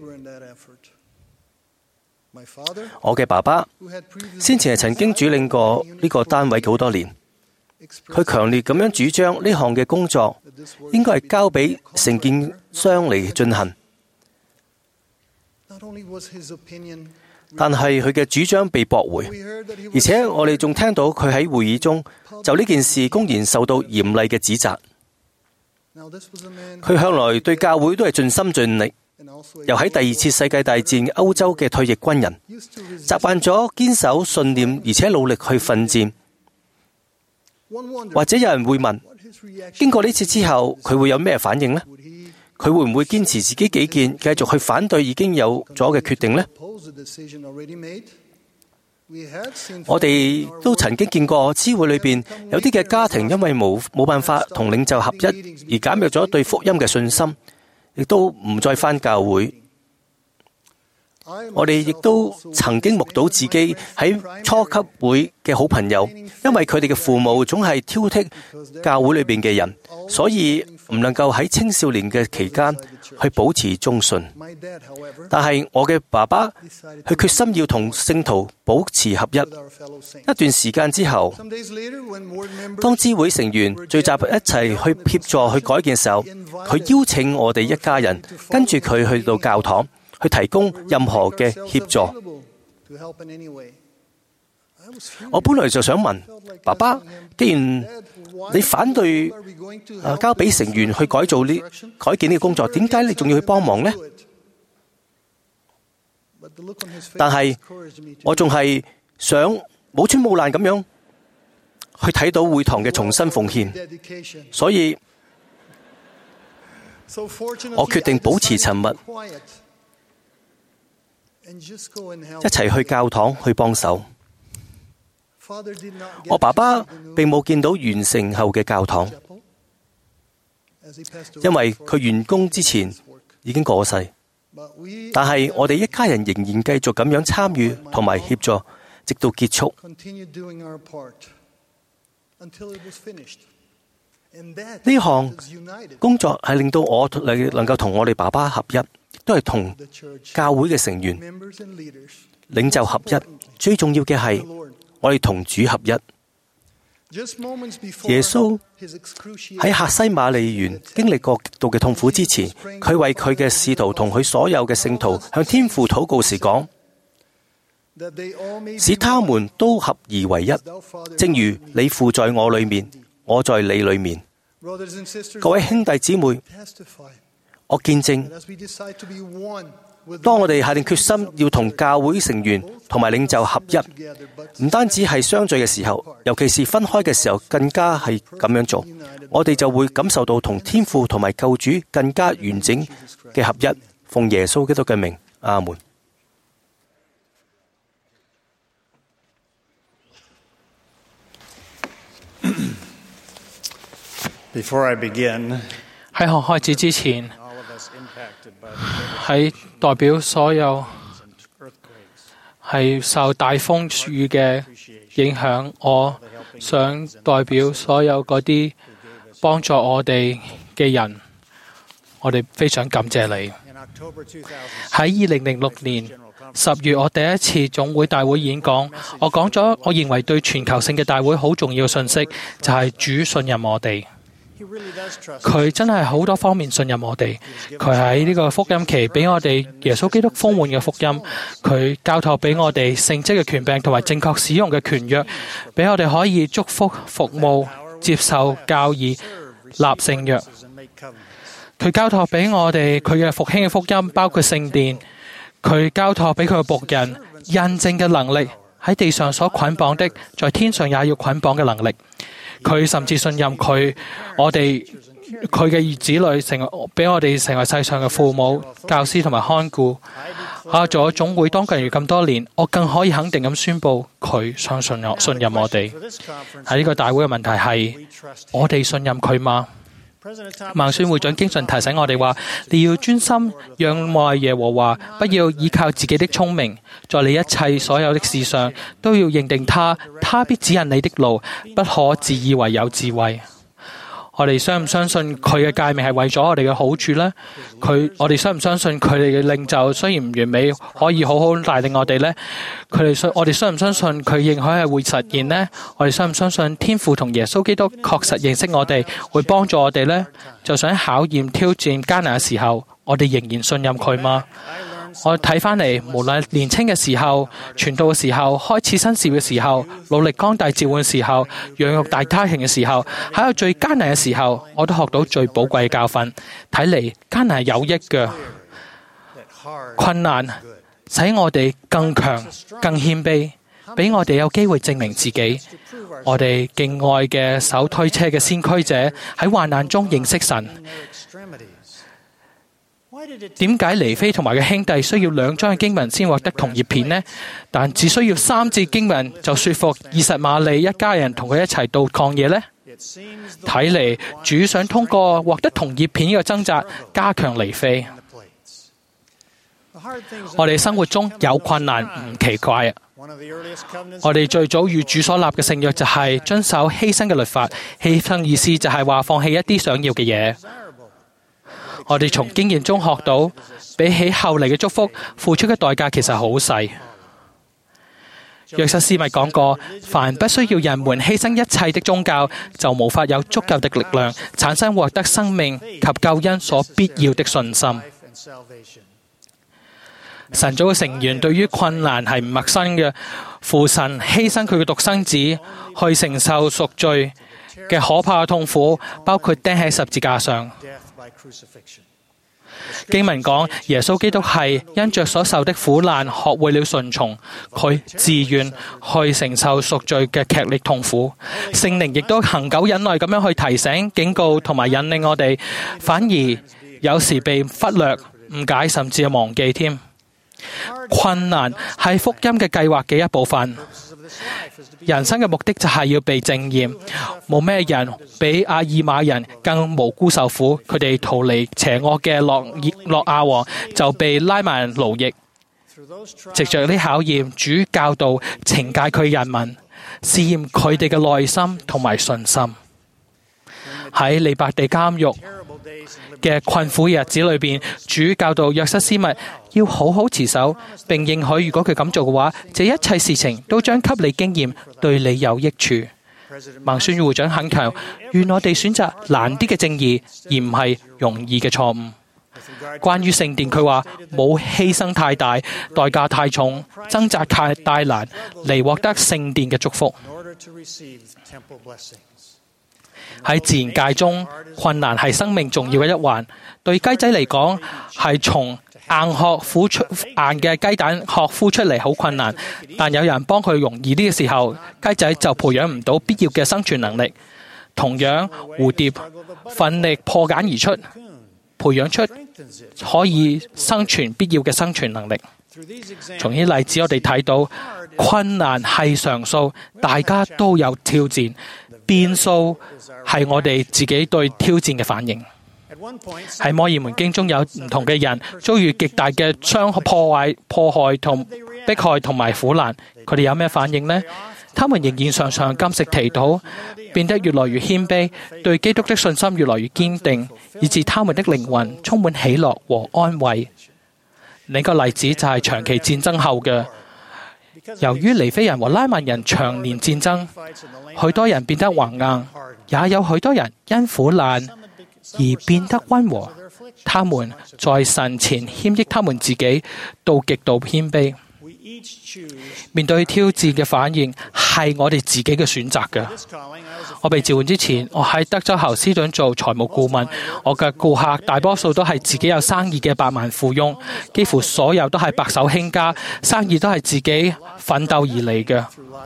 我嘅爸爸先前係曾經主領過呢個單位好多年，佢強烈咁樣主張呢項嘅工作應該係交俾承建商嚟進行。但係佢嘅主張被駁回，而且我哋仲聽到佢喺會議中就呢件事公然受到嚴厲嘅指責。佢向來對教會都係盡心盡力，又喺第二次世界大戰歐洲嘅退役軍人，習慣咗堅守信念，而且努力去奮戰。或者有人會問，經過呢次之後，佢會有咩反應呢？佢會唔會堅持自己己見，繼續去反對已經有咗嘅決定呢？我哋都曾經見過支會裏邊有啲嘅家庭因為冇辦法同領袖合一，而減弱咗對福音嘅信心，亦都唔再返教會。我哋亦都曾經目睹自己喺初級會嘅好朋友，因為佢哋嘅父母總係挑剔教會裏邊嘅人，所以唔能夠喺青少年嘅期間去保持忠信。但係我嘅爸爸，佢決心要同聖徒保持合一。一段時間之後，當支會成員聚集一齊去協助去改建嘅時候，佢邀請我哋一家人跟住佢去到教堂，去提供任何嘅協助。我本來就想問爸爸，既然你反對交俾成員去改建呢個工作，點解你仲要去幫忙呢？但係我仲係想冇穿冇爛咁樣去睇到會堂嘅重新奉獻，所以我決定保持沉默，一齊去教堂去幫手。我爸爸並冇見到完成後嘅教堂，因為佢完工之前已經過世。但係我哋一家人仍然繼續咁樣參與同埋協助，直到結束。呢項工作係令到我能夠同我哋爸爸合一，亦都係同教會嘅成員、領袖合一。最重要嘅係我哋同主合一。耶穌喺客西馬尼園經歷過極度嘅痛苦之前，佢為佢嘅使徒同佢所有嘅聖徒向天父禱告時講，使他們都合而為一，正如你父在我裏面，我在你裏面。各位兄弟姊妹，我見證，當我哋下定決心要同教會成員同埋領袖合一，唔單止係相聚嘅時候，尤其是分開嘅時候，更加係咁樣做，我哋就會感受到同天父同埋救主更加完整嘅合一。奉耶穌基督嘅名，阿門。 喺我開始之前，喺代表所有係受大風雨嘅影響，我想代表所有嗰啲幫助我哋嘅人，我哋非常感謝你。喺2006年10月，我第一次總會大會演講，我講咗我認為對全球性嘅大會好重要嘅信息，就係主信任我哋。佢真係好多方面信任我哋，佢喺呢個福音期俾我哋耶穌基督豐滿嘅福音，佢交託俾我哋聖職嘅權柄同埋正確使用嘅權約，俾我哋可以祝福、服務、接受教義、立聖約。佢交託俾我哋佢嘅復興嘅福音，包括聖殿。佢交託俾佢嘅僕人印證嘅能力，喺地上所捆綁的，在天上也要捆綁嘅能力。佢甚至信任佢嘅子女俾我哋成為世上嘅父母、教師同埋看顧。做咗總會當教員咁多年，我更可以肯定咁宣佈，佢相信信任我哋。喺呢個大會嘅問題係，我哋信任佢嗎？ 孟孫會長經常提醒我哋話：你要專心仰望耶和華，不要依靠自己的聰明，在你一切所有的事上都要認定他必指引你的路，不可自以為有智慧。我哋相唔相信佢嘅誡命係為咗我哋嘅好處呢？我哋相唔相信佢哋嘅領袖雖然唔完美，可以好好帶領我哋呢？我哋相唔相信佢應許係會實現呢？我哋相唔相信天父同耶穌基督確實認識我哋，會幫助我哋呢？就想考驗挑戰艱難嘅時候，我哋仍然信任佢嗎？我睇返嚟，無論年輕嘅時候、傳道嘅時候、開始新事嘅時候、努力光大召喚嘅時候、養育大家庭嘅時候，喺個最艱難嘅時候，我都學到最寶貴嘅教訓。睇嚟艱難係有益嘅，困難使我哋更強、更謙卑，俾我哋有機會證明自己。我哋敬愛嘅手推車嘅先驅者喺患難中認識神。點解尼非同埋嘅兄弟需要2章嘅經文先獲得銅葉片呢？但只需要3節經文就說服20馬利一家人同佢一齊到曠野呢？睇嚟主想通過獲得銅葉片呢個掙扎，加強尼非。我哋生活中有困難唔奇怪啊！我哋最早與主所立嘅聖約就係遵守犧牲嘅律法。犧牲意思就係話放棄一啲想要嘅嘢。我哋從經驗中學到，比起後嚟嘅祝福，付出嘅代價其實好細。約瑟斯密講過，凡不需要人們犧牲一切的宗教，就無法有足夠的力量產生獲得生命及救恩所必要的信心。神組嘅成員對於困難係唔陌生嘅，父神犧牲佢嘅獨生子去承受贖罪嘅可怕嘅痛苦，包括釘喺十字架上。經文講，耶穌基督係因着所受的苦難學會了順從，佢自願去承受贖罪嘅劇烈痛苦。聖靈亦都恆久忍耐咁樣去提醒、警告同埋引領我哋，反而有時被忽略、誤解甚至係忘記添。困難係福音嘅計劃嘅一部分。人生嘅目的就係要被證驗，冇咩人比阿爾瑪人更無辜受苦。佢哋逃離邪惡嘅諾亞王，就被拉曼奴役。藉着呢考驗，主教導懲戒佢人民，試驗佢哋嘅內心同埋信心。喺利伯地監獄嘅困苦日子裏邊，主教導約瑟斯密要好好持守，並應許如果佢咁做嘅話，這一切事情都將給你經驗，對你有益處。孟孫會長懇求，願我哋選擇難啲嘅正義，而唔係容易嘅錯誤。關於聖殿，佢話冇犧牲太大，代價太重，掙扎太難嚟獲得聖殿嘅祝福。喺自然界中，困難係生命重要嘅一環。對雞仔嚟講，係從硬嘅雞蛋殼孵出嚟好困難，但有人幫佢容易啲嘅時候，雞仔就培養唔到必要嘅生存能力。同樣，蝴蝶奮力破繭而出，培養出可以生存必要嘅生存能力。從呢啲例子，我哋睇到困難係常數，大家都有挑戰。變數係我哋自己對挑戰嘅反應。喺摩爾門經中有唔同嘅人遭遇極大嘅破壞同迫害同埋苦難，佢哋有咩反應呢？他們仍然常常禁食祈禱，變得越來越謙卑，對基督的信心越來越堅定，以致他們的靈魂充滿喜樂和安慰。另一個例子就係長期戰爭後嘅，由於尼非人和拉曼人長年戰爭，許多人變得橫硬，也有許多人因苦難而變得溫和。他們在神前謙抑他們自己，到極度謙卑。面對挑戰嘅反應係我哋自己嘅選擇嘅。我被召喚之前，我喺德州侯斯頓做財務顧問。我嘅顧客大多數都係自己有生意嘅百萬富翁，幾乎所有都係白手興家，生意都係自己奮鬥而嚟嘅。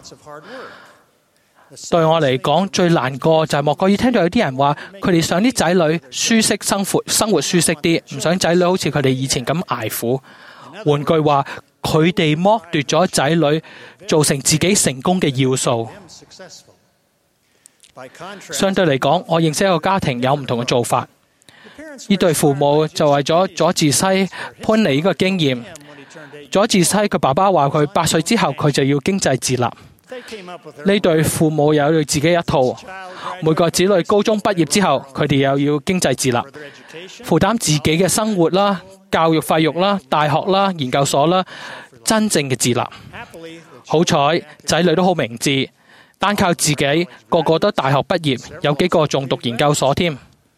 對我嚟講，最難過就係莫過於聽到有啲人話，佢哋想啲仔女舒適生活舒適啲，唔想仔女好似佢哋以前咁捱苦。換句話，佢哋剝奪咗仔女造成自己成功嘅要素。 相對嚟講，我認識一個家庭有唔同嘅做法。呢對父母就為咗佐治西潘尼呢個經驗，佐治西佢爸爸話佢8歲之後佢就要經濟自立。呢對父母有自己一套，每個子女高中畢業之後，佢哋又要經濟自立，負擔自己嘅生活啦、教育費用啦、大學啦、研究所啦，真正嘅自立。好彩仔女都好明智，單靠自己個個都大學畢業，有幾個仲讀研究所添，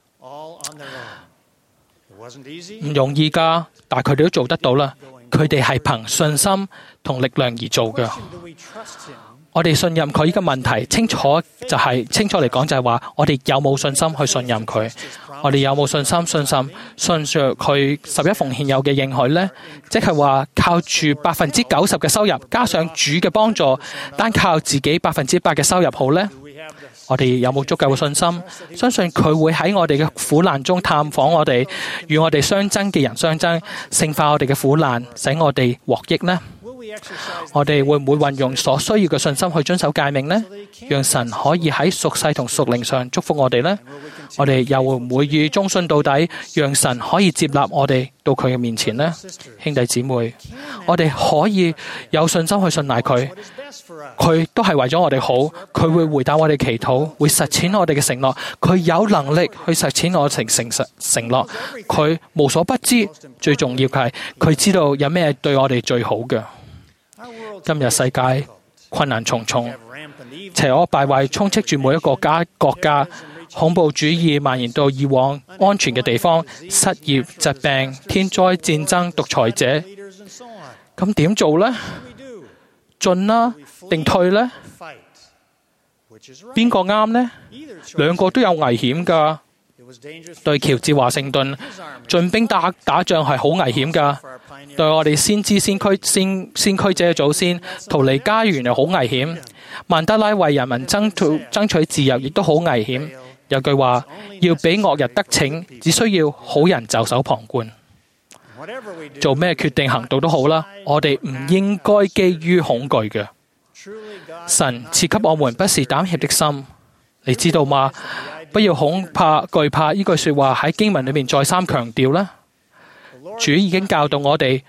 唔容易㗎，但係佢哋都做得到啦。佢哋係憑信心同力量而做嘅。我哋信任佢呢個問題，清楚嚟講就係話，我哋有冇信心去信任佢？我哋有冇信心信上佢11奉獻有嘅應許呢？即係話靠住90%嘅收入，加上主嘅幫助，單靠自己100%嘅收入好呢？我哋有冇足夠嘅信心？相信佢會喺我哋嘅苦難中探訪我哋，與我哋相爭嘅人相爭，勝化我哋嘅苦難，使我哋獲益呢？我哋會唔會運用所需要嘅信心去遵守誡命呢？讓神可以喺屬世同屬靈上祝福我哋呢？我哋又會唔會以忠信到底，讓神可以接納我哋到佢嘅面前呢？兄弟姊妹，我哋可以有信心去信賴佢，佢都係為咗我哋好，佢會回答我哋祈禱，會實踐我哋嘅承諾，佢有能力去實踐我哋承諾，佢無所不知，最重要嘅係佢知道有咩對我哋最好嘅。今日世界困難重重，邪惡敗壞充斥住每一個國家，恐怖主義蔓延到以往安全嘅地方，失業、疾病、天災、戰爭、獨裁者，咁點做呢？進啦，定退呢？邊個啱呢？兩個都有危險㗎。對喬治華盛頓進兵打仗係好危險㗎，對我哋先驅者嘅祖先逃離家園又好危險。曼德拉為人民爭取自由亦都好危險。有句話，要俾惡人得逞，只需要好人袖手旁觀。做咩決定行動都好啦，我哋唔應該基於恐懼嘅。神賜給我們不是膽怯的心，你知道嗎？不要恐怕懼怕，呢句說話喺經文裏面再三強調啦。主已經教導我，沮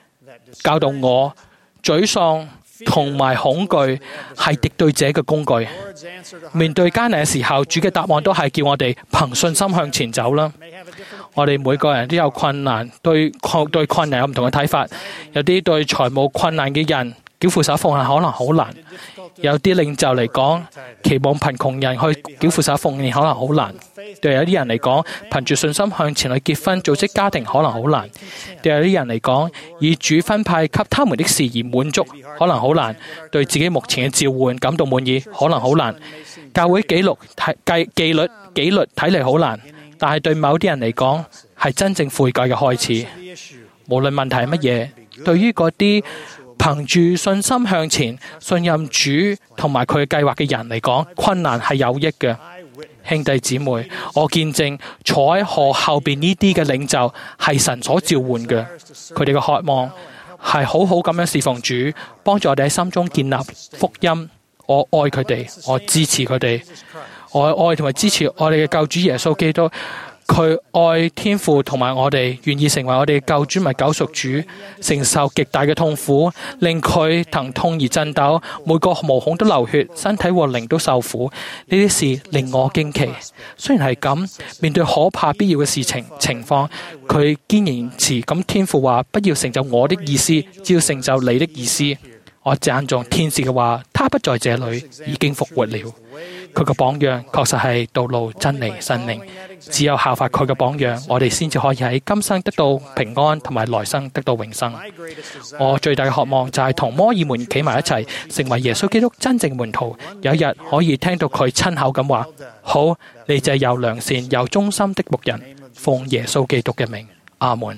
喪同埋恐懼係敵對者嘅工具。面對艱難嘅時候，主嘅答案都係叫我哋憑信心向前走啦。我哋每個人都有困難，對困難有唔同嘅睇法。有啲對財務困難嘅人，繳付首奉獻可能好難。有啲領袖嚟講，期望貧窮人去繳付首奉獻可能好難。對有啲人嚟講，憑住信心向前去結婚、組織家庭可能好難。對有啲人嚟講，以主分派給他們的事而滿足可能好難。對自己目前嘅召喚感到滿意可能好難。教會紀律睇嚟好難，但係對某啲人嚟講係真正悔改嘅開始。無論問題係乜嘢，對於嗰啲憑住信心向前、信任主同埋佢嘅計劃嘅人嚟講，困難係有益嘅。兄弟姊妹，我見證坐喺河後邊呢啲嘅領袖係神所召喚嘅，佢哋嘅渴望係好好咁樣侍奉主，幫助我哋喺心中建立福音。我愛佢哋，我支持佢哋，我愛同埋支持我哋嘅救主耶穌基督。佢愛天父同埋我哋，願意成為我哋嘅救主同埋救贖主，承受極大嘅痛苦，令佢疼痛而震抖，每個毛孔都流血，身體和靈都受苦。呢啲事令我驚奇。雖然係咁，面對可怕必要嘅情況，佢堅然持咁。天父話：不要成就我的意思，只要成就你的意思。我讚頌天使嘅話，他不在這裏，已經復活了。佢嘅榜樣確實係道路、真理、生命。只有效法佢嘅榜樣，我哋先至可以喺今生得到平安，同埋來生得到永生。我最大嘅渴望就係同摩爾門企埋一齊，成為耶穌基督真正門徒。有一日可以聽到佢親口咁話：好，你就係又良善又忠心的僕人，奉耶穌基督嘅名，阿門。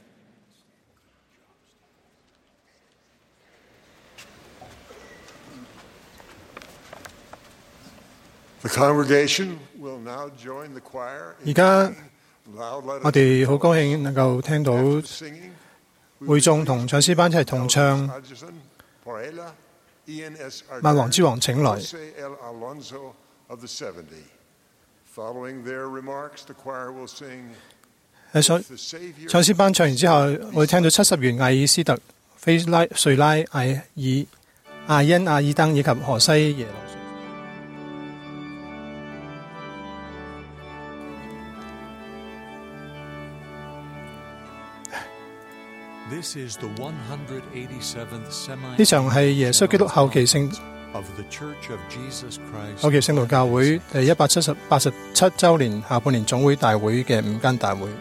而家我哋好高興能夠聽到會眾同唱詩班一齊同唱《萬王之王請來》。 唱詩班唱完之後，我哋聽到70元艾爾斯特、菲拉、瑞拉、艾爾、阿恩、阿爾登以及河西耶羅。呢場係耶穌基督後期聖徒教會第187週年下半年總會大會嘅午間大會。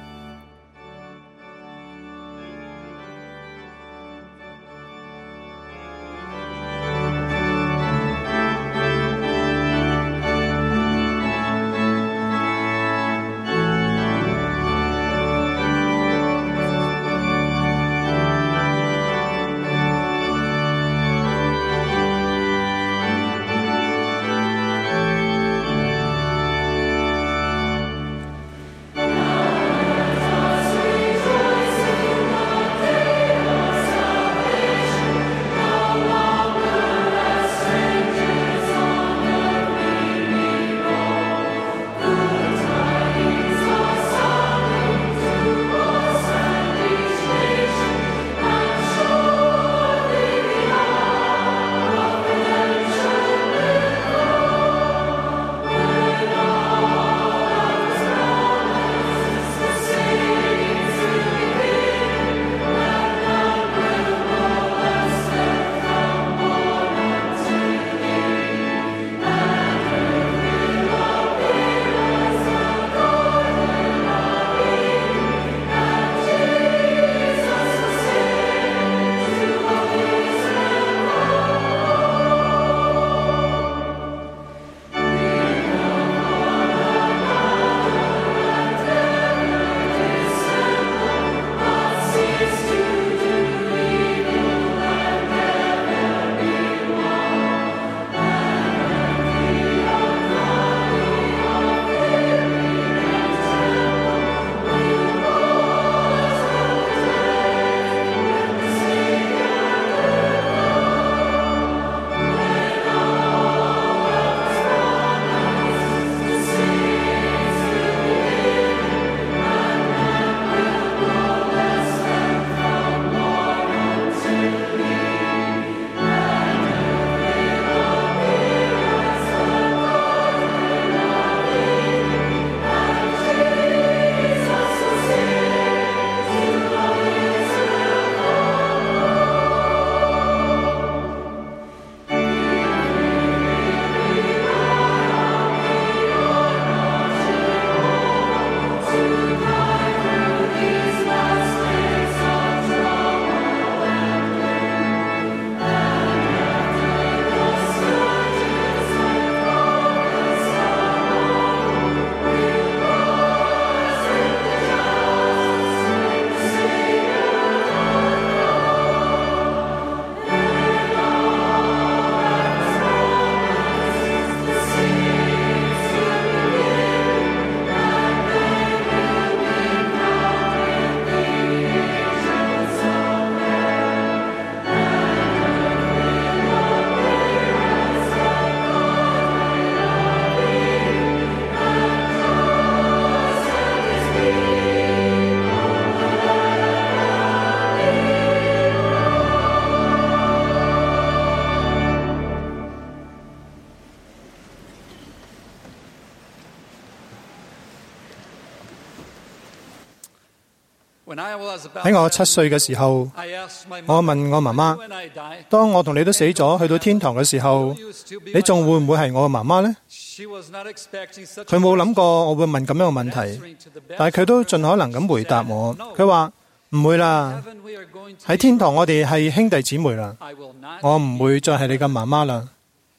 喺我7歲嘅時候，我問我媽媽，當我同你都死咗，去到天堂嘅時候，你仲會唔會係我嘅媽媽呢？佢冇諗過我會問咁樣嘅問題，但係佢都盡可能咁回答我。佢話唔會啦，喺天堂我哋係兄弟姊妹啦，我唔會再係你嘅媽媽啦。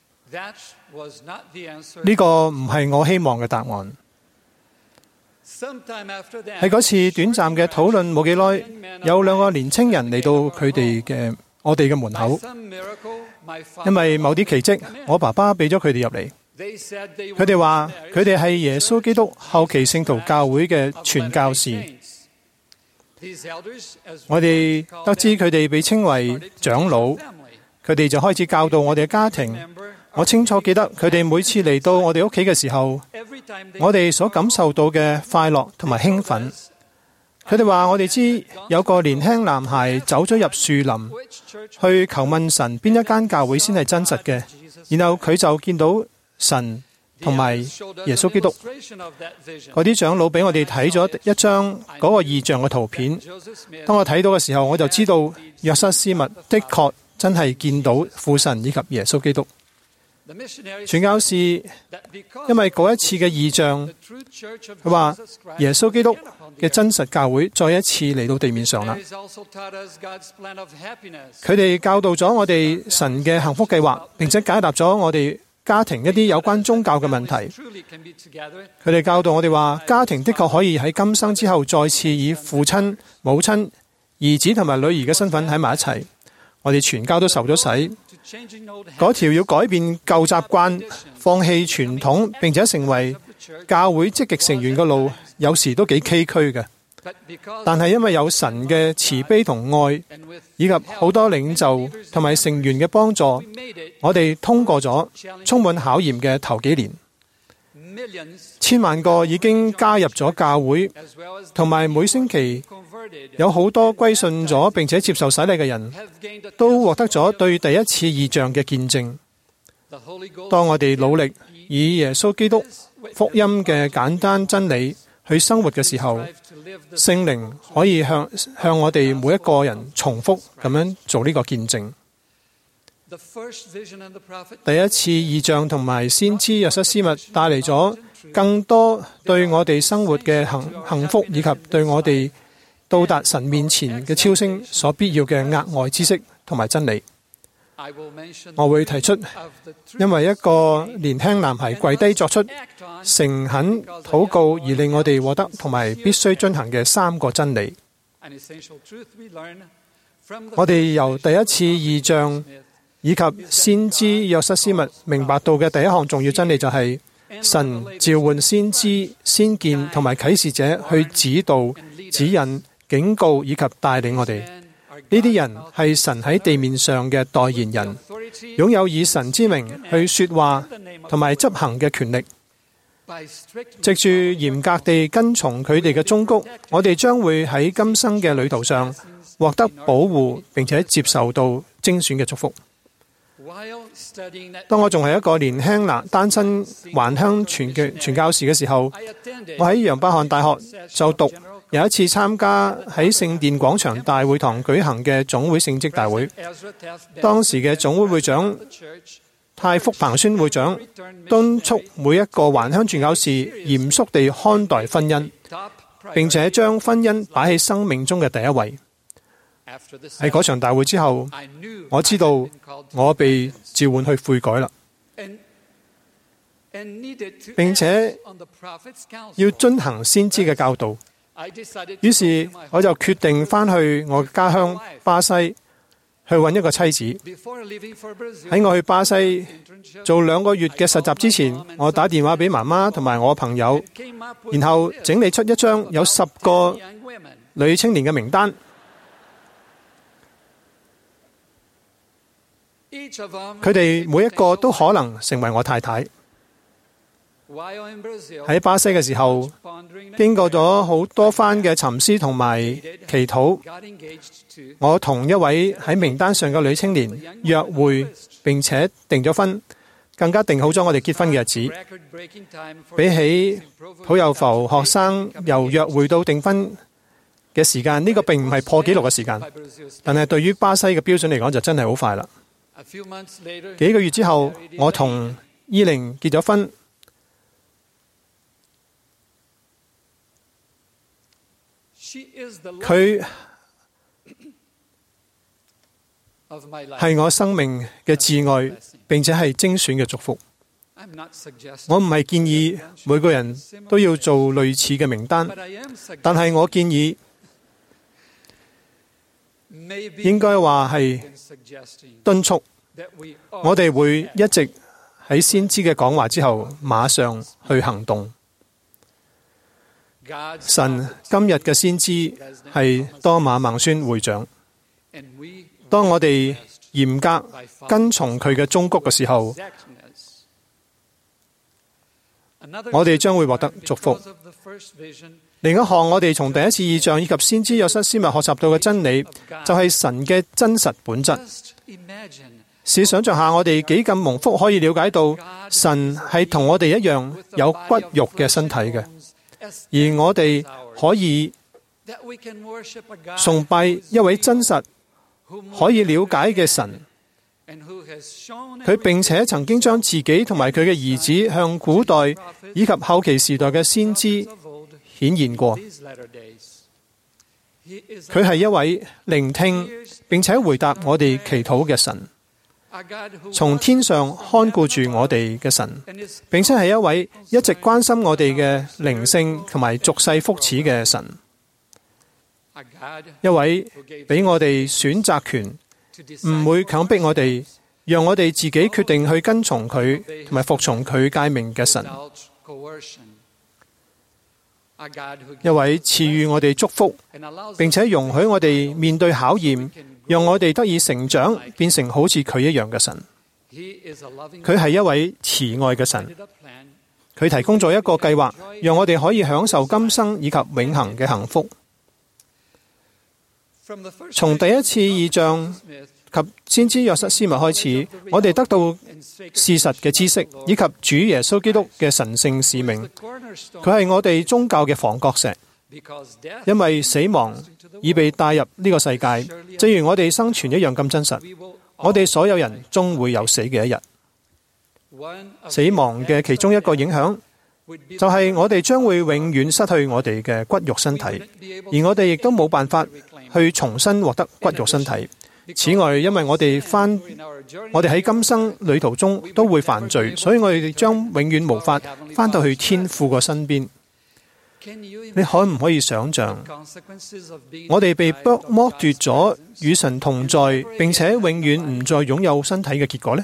呢個唔係我希望嘅答案。喺嗰次短暫嘅討論冇幾耐，有2個年青人嚟到我哋嘅門口，因為某啲奇蹟，我爸爸俾咗佢哋入嚟。佢哋話佢哋係耶穌基督後期聖徒教會嘅傳教士。我哋得知佢哋被稱為長老，佢哋就開始教導我哋嘅家庭。我清楚記得佢哋每次嚟到我哋屋企嘅時候， 我哋所感受到嘅快樂同埋興奮。佢哋話我哋知有個年輕男孩走咗入樹林，去求問神邊一間教會先係真實嘅，然後佢就見到神同埋耶穌基督。嗰啲長老俾我哋睇咗一張嗰個異象嘅圖片。當我睇到嘅時候，我就知道約瑟斯密的確真係見到父神以及耶穌基督。傳教士因為嗰一次嘅異象，佢話耶穌基督嘅真實教會再一次嚟到地面上啦。佢哋教導咗我哋神嘅幸福計劃，並且解答咗我哋家庭一啲有關宗教嘅問題。佢哋教導我哋話，家庭的確可以喺今生之後再次以父親、母親、兒子同埋女兒嘅身份喺埋一齊。我哋全家都受咗洗。嗰條要改變舊習慣、放棄傳統，並且成為教會積極成員嘅路，有時都幾崎嶇嘅。但係因為有神嘅慈悲同愛，以及好多領袖同埋成員嘅幫助，我哋通過咗充滿考驗嘅頭幾年。千萬個已經加入咗教會，同埋每星期有好多歸信咗並且接受洗禮嘅人，都獲得咗對第一次異象嘅見證。當我哋努力以耶穌基督福音嘅簡單真理去生活嘅時候，聖靈可以向我哋每一個人重複咁樣做呢個見證。第一次異象同埋先知約瑟斯密帶嚟咗更多對我哋生活嘅幸福，以及對我哋到達神面前嘅超升所必要嘅額外知識同埋真理。我會提出，因為一個年輕男孩跪低作出誠懇禱告而令我哋獲得同埋必須遵行嘅3個真理。我哋由第一次異象以及先知約瑟斯密明白到嘅第一項重要真理就係神召喚先知、先見同埋啟示者去指導、指引、警告以及帶領我哋。呢啲人係神喺地面上嘅代言人，擁有以神之名去說話同埋執行嘅權力。藉住嚴格地跟從佢哋嘅忠告，我哋將會喺今生嘅旅途上獲得保護，並且接受到精選嘅祝福。當我仲係一個年輕單身還鄉傳教士嘅時候，我喺楊百翰大學就讀，有一次參加喺聖殿廣場大會堂舉行嘅總會聖職大會。當時嘅總會會長泰福彭宣會長敦促每一個還鄉傳教士嚴肅地看待婚姻，並且將婚姻擺喺生命中嘅第一位。喺嗰場大會之後，我知道我被召喚去悔改啦，並且要遵行先知嘅教導。於是我就決定返去我嘅家鄉巴西去揾一個妻子。喺我去巴西做2個月嘅實習之前，我打電話俾媽媽同埋我朋友，然後整理出一張有10個女青年嘅名單。佢哋每一個都可能成為我太太。喺巴西嘅時候，經過咗好多番嘅沉思同埋祈禱，我同一位喺名單上嘅女青年約會，並且訂咗婚，更加定好咗我哋結婚嘅日子。比起普悠浮學生由約會到訂婚嘅時間，呢個並唔係破紀錄嘅時間，但係對於巴西嘅標準嚟講就真係好快啦。幾個月之後，我同伊玲結咗婚。佢係我生命嘅摯愛，並且係精選嘅祝福。我唔係建議每個人都要做類似嘅名單，但係我建議應該話係敦促我哋會一直喺先知嘅講話之後馬上去行動。神今日嘅先知係多馬孟孫會長。當我哋嚴格跟從佢嘅忠告嘅時候， 我哋將會獲得祝福。另一項我哋從第一次異象以及先知約瑟斯密學習到嘅真理，就係神嘅真實本質。試想像下，我哋幾咁蒙福，可以了解到神係同我哋一樣有骨肉嘅身體嘅，而我哋可以崇拜一位真實可以了解嘅神。佢並且曾經將自己同埋佢嘅兒子向古代以及後期時代嘅先知顯現過。佢係一位聆聽並且回答我哋祈禱嘅神，從天上看顧住我哋嘅神，並且係一位一直關心我哋嘅靈性同埋俗世福祉嘅神，一位俾我哋選擇權，唔會強迫我哋，讓我哋自己決定去跟從佢同埋服從佢誡命嘅神，一位賜予我哋祝福，並且容許我哋面對考驗，讓我哋得以成長，變成好似佢一樣嘅神。佢係一位慈愛嘅神，佢提供咗一個計劃，讓我哋可以享受今生以及永恆嘅幸福。從第一次異象及先知約瑟斯密開始，我哋得到事實嘅知識，以及主耶穌基督嘅神聖使命。佢係我哋宗教嘅房角石，因為死亡已被帶入呢個世界，正如我哋生存一樣咁真實。我哋所有人終會有死嘅一日。死亡嘅其中一個影響，就係我哋將會永遠失去我哋嘅骨肉身體，而我哋亦都冇辦法去重新獲得骨肉身體。此外，因為我哋喺今生旅途中都會犯罪，所以我哋將永遠無法返到去天父個身邊。你可唔可以想像，我哋被剝奪咗與神同在，並且永遠唔再擁有身體嘅結果呢？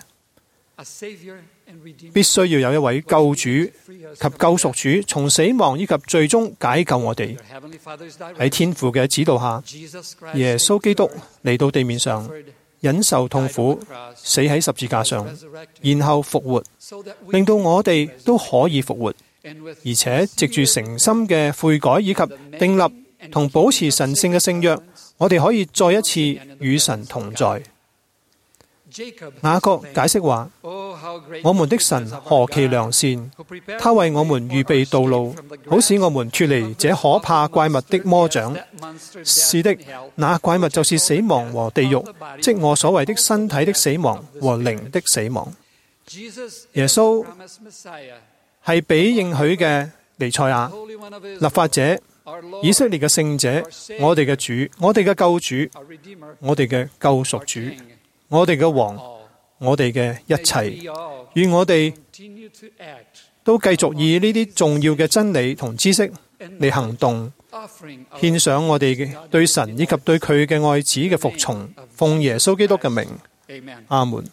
必須要有一位救主及救贖主，從死亡以及罪中解救我哋。喺天父嘅指導下，耶穌基督嚟到地面上，忍受痛苦，死喺十字架上，然後復活，令到我哋都可以復活，而且藉住誠心嘅悔改以及訂立同保持神聖嘅聖約，我哋可以再一次與神同在。雅各解釋話，我們的神何其良善，他為我們預備道路，好使我們脫離這可怕怪物的魔掌。是的，那怪物就是死亡和地獄，即我所謂的身體的死亡和靈的死亡。耶穌係俾應許嘅彌賽亞、立法者、以色列嘅聖者、我哋嘅主、我哋嘅救主、我哋嘅救贖主、我哋嘅王、我哋嘅一切，願我哋都繼續以呢啲重要嘅真理同知識嚟行動，獻上我哋嘅對神以及對佢嘅愛子嘅服從，奉耶穌基督嘅名，阿門。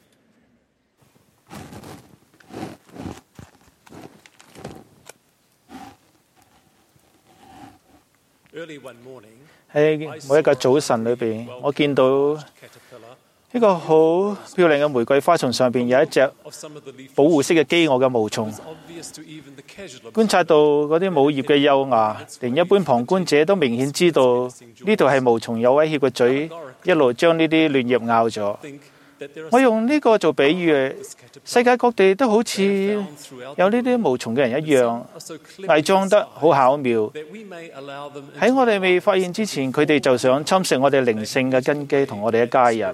喺每一個早晨裏邊，我見到一個好漂亮嘅玫瑰花叢上邊有一隻保護色嘅飢餓嘅毛蟲。觀察到嗰啲冇葉嘅幼芽，連一般旁觀者都明顯知道呢度係毛蟲有威脅嘅嘴，一路將呢啲嫩葉咬咗。我用呢個做比喻，世界各地都好似有呢啲毛蟲嘅人一樣，偽裝得好巧妙。喺我哋未發現之前，佢哋就想侵蝕我哋靈性嘅根基同我哋一家人。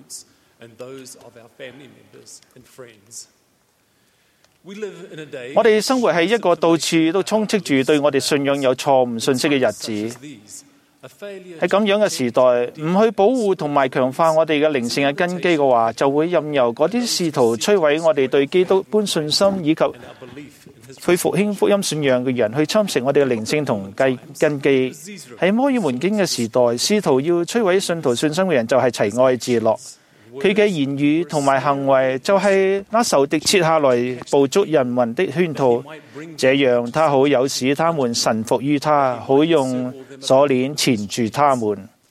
我哋生活喺一個到處都充斥住對我哋信仰有錯誤信息嘅日子。喺咁樣嘅時代，唔去保護同埋強化我哋嘅靈性嘅根基嘅話，就會任由嗰啲試圖摧毀我哋對基督般信心以及去復興福音信仰嘅人去侵蝕我哋嘅靈性同根基。喺摩爾門經嘅時代，試圖要摧毀信徒信心嘅人就係齊愛自樂，佢嘅言語同埋行為就係那仇敵設下來捕捉人民的圈套，這樣他好誘使他們臣服於他，好用鎖鏈纏住他們。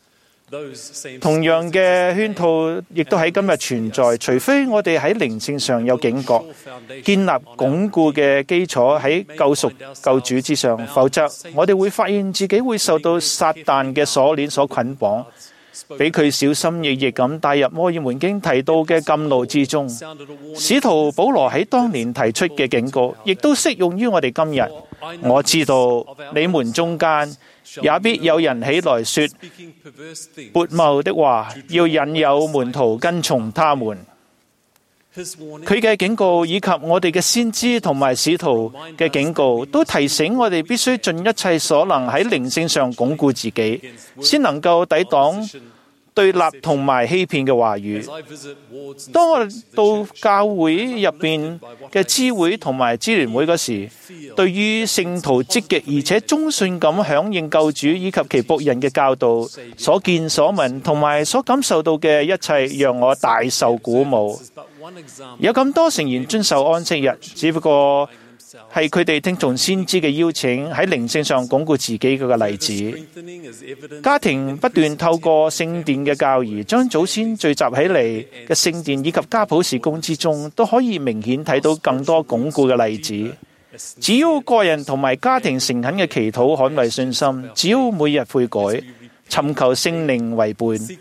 同樣嘅圈套亦都喺今日存在，除非我哋喺靈性上有警覺，建立鞏固嘅基礎喺救贖救主之上，否則我哋會發現自己會受到撒旦嘅鎖鏈所捆綁，俾佢小心翼翼咁帶入摩爾門經提到嘅禁路之中。使徒保羅喺當年提出嘅警告，亦都適用於我哋今日。我知道你們中間也必有人起來說悖謬的話，要引誘門徒跟從他們。佢嘅警告以及我哋嘅先知同埋使徒嘅警告，都提醒我哋必須盡一切所能喺靈性上鞏固自己，先能夠抵擋對立同埋欺騙嘅話語。當我到教會入邊嘅支會同埋支聯會嗰時，對於聖徒積極而且忠信咁響應救主以及其僕人嘅教導，所見所聞同埋所感受到嘅一切，讓我大受鼓舞。有咁多成員遵守安息日，只不過係佢哋聽從先知嘅邀請，喺靈性上鞏固自己嘅例子。家庭不斷透過聖殿嘅教義，將祖先聚集起嚟嘅聖殿以及家譜事工之中，都可以明顯睇到更多鞏固嘅例子。只要個人同埋家庭誠懇嘅祈禱捍衛信心，只要每日悔改，尋求聖靈為伴，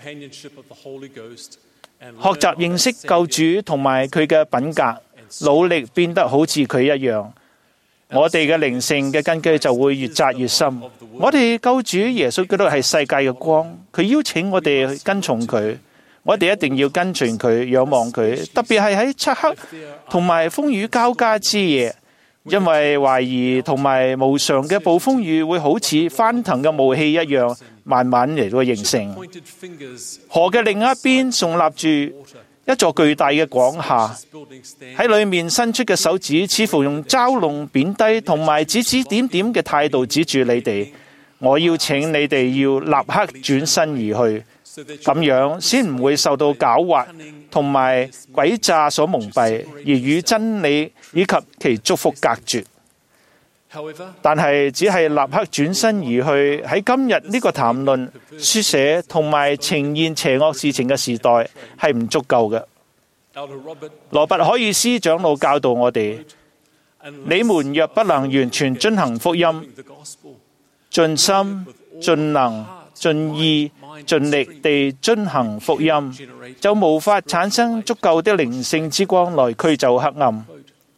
學習認識救主同埋佢嘅品格，努力變得好似佢一樣，我哋嘅靈性嘅根基就會越扎越深。我哋救主耶穌基督係世界嘅光，佢邀請我哋去跟從佢，我哋一定要跟隨佢，仰望佢，特別係喺漆黑同埋風雨交加之夜，因為懷疑同埋無常嘅暴風雨會好似翻騰嘅霧氣一樣，慢慢嚟到形成。河嘅另一邊聳立住一座巨大嘅廣廈，喺裏面伸出嘅手指似乎用嘲弄、貶低同埋指指點點嘅態度指住你哋。我要請你哋要立刻轉身而去，咁樣先唔會受到狡猾同埋詭詐所蒙蔽，而與真理以及其祝福隔絕。但係只係立刻轉身而去，喺今日呢個談論、書寫同埋呈現邪惡事情嘅時代係唔足夠嘅。羅拔可以斯長老教導我哋：你們若不能完全遵行福音，盡心、盡能、盡意、盡力地遵行福音，就無法產生足夠的靈性之光來驅走黑暗。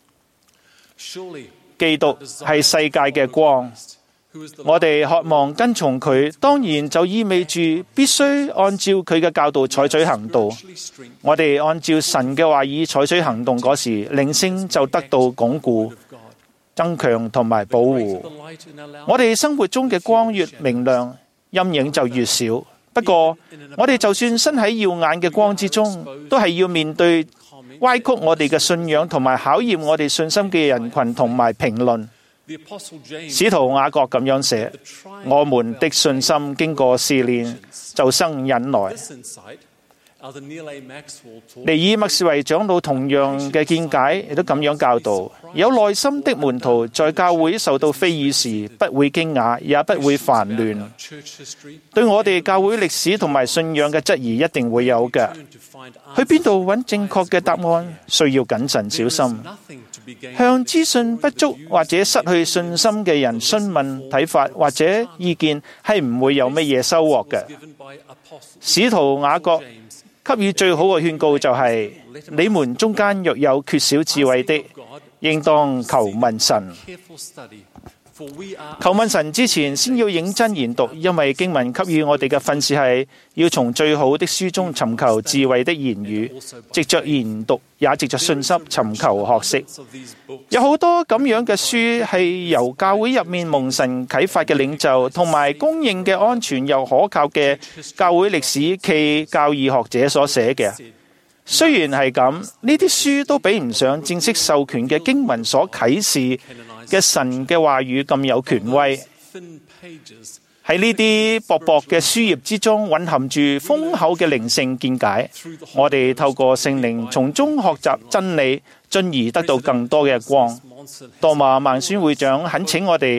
基督係世界嘅光，我哋渴望跟從佢，當然就意味住必須按照佢嘅教導採取行動。我哋按照神嘅話語採取行動嗰時，靈性就得到鞏固、增強同埋保護。我哋生活中嘅光越明亮，陰影就越少。不過，我哋就算身喺耀眼嘅光之中，都係要面對歪曲我哋嘅信仰同埋考驗我哋信心嘅人群同埋評論。使徒雅各咁樣寫：我們的信心經過試煉，就生忍耐。尼爾麥士維長老同樣嘅見解，亦都咁樣教導：有耐心的門徒在教會受到非議時，不會驚訝，也不會煩亂。對我哋教會歷史同埋信仰嘅質疑，一定會有嘅。去邊度揾正確嘅答案，需要謹慎小心。向資訊不足或者失去信心嘅人詢問睇法或者意見，係唔會有乜嘢收穫嘅。使徒雅各給予最好嘅勸告就係：你們中間若有缺少智慧的，應當求問神。求問神之前，先要認真研讀，因為經文給予我哋嘅訓示係要從最好的書中尋求智慧的言語，藉着研讀，也藉着信心尋求學識。有好多咁樣嘅書係由教會入面蒙神啟發嘅領袖，同埋公認嘅安全又可靠嘅教會歷史暨教義學者所寫嘅。雖然係咁，呢啲書都比唔上正式授權嘅經文所啟示嘅神嘅話語咁有權威。喺呢啲薄薄嘅書頁之中，蘊含住豐厚嘅靈性見解。我哋透過聖靈從中學習真理，進而得到更多嘅光。多馬孟孫會長懇請我哋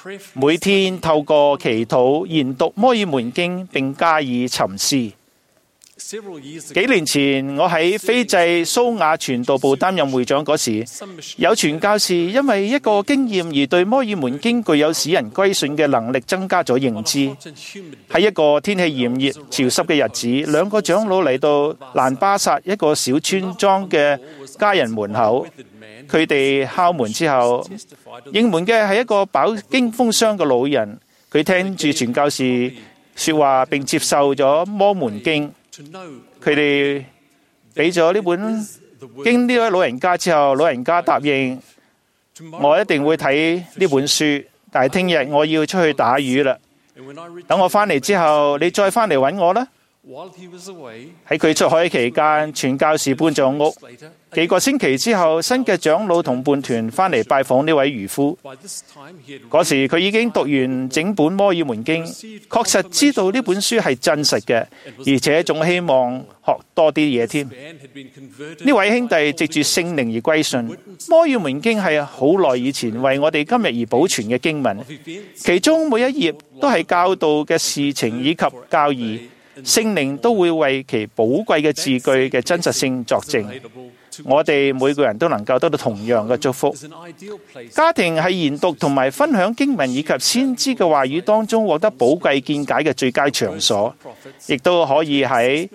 每天透過祈禱研讀摩爾門經並加以沉思。幾年前，我喺斐濟蘇亞傳道部擔任會長嗰時，有傳教士因為一個經驗而對摩爾門經具有使人歸信嘅能力增加咗認知。喺一個天氣炎熱潮濕嘅日子，兩個長老嚟到蘭巴薩一個小村莊嘅家人門口，佢哋敲門之後，應門嘅係一個飽經風霜嘅老人，佢聽住傳教士說話並接受咗摩爾門經。佢哋俾咗呢本經呢位老人家之後，老人家答應我一定會睇呢本書，但係聽日我要出去打魚啦。等我翻嚟之後，你再翻嚟揾我啦。喺佢出海期間，傳教士搬咗屋。幾個星期之後，新嘅長老同伴團翻嚟拜訪呢位漁夫。嗰時佢已經讀完整本摩爾門經，確實知道呢本書係真實嘅，而且仲希望學多啲嘢添。呢位兄弟藉住聖靈而歸信。摩爾門經係好耐以前為我哋今日而保存嘅經文，其中每一頁都係教導嘅事情以及教義。聖靈都會為其寶貴嘅字句嘅真實性作證，我哋每個人都能夠得到同樣嘅祝福。家庭係研讀同埋分享經文以及先知嘅話語當中獲得寶貴見解嘅最佳場所，亦都可以喺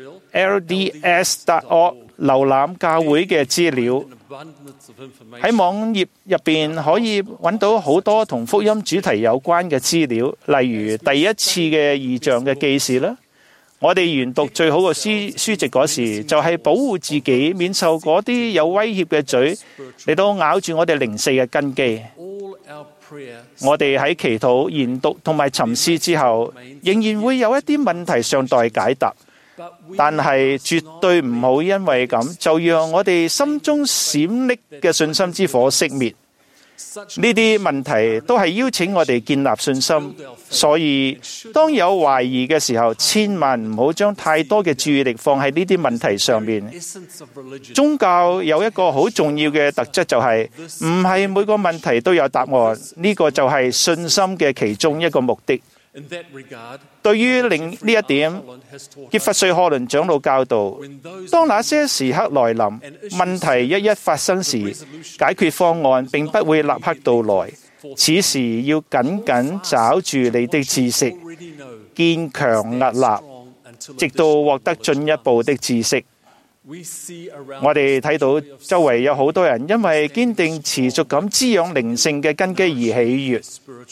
LDS.org 瀏覽教會嘅資料。喺網頁入邊可以揾到好多同福音主題有關嘅資料，例如第一次嘅異象嘅記事啦。我哋研讀最好嘅書籍嗰時，就係保護自己免受嗰啲有威脅嘅罪嚟到咬住我哋靈性嘅根基。我哋喺祈禱、研讀同埋沉思之後，仍然會有一啲問題尚待解答，但係絕對唔好因為咁就讓我哋心中閃爍嘅信心之火熄滅。呢啲問題都係邀請我哋建立信心，所以當有懷疑嘅時候，千萬唔好將太多嘅注意力放喺呢啲問題上面。宗教有一個好重要嘅特質，就係唔係每個問題都有答案，呢個就係信心嘅其中一個目的。對於另呢一點，傑弗瑞·賀倫長老教導，當那些時刻來臨，問題一一發生時，解決方案並不會立刻到來。此時要緊緊抓住你的知識，堅強屹立，直到獲得進一步的知識。我哋睇到周圍有好多人因為堅定持續咁滋養靈性嘅根基而喜悅。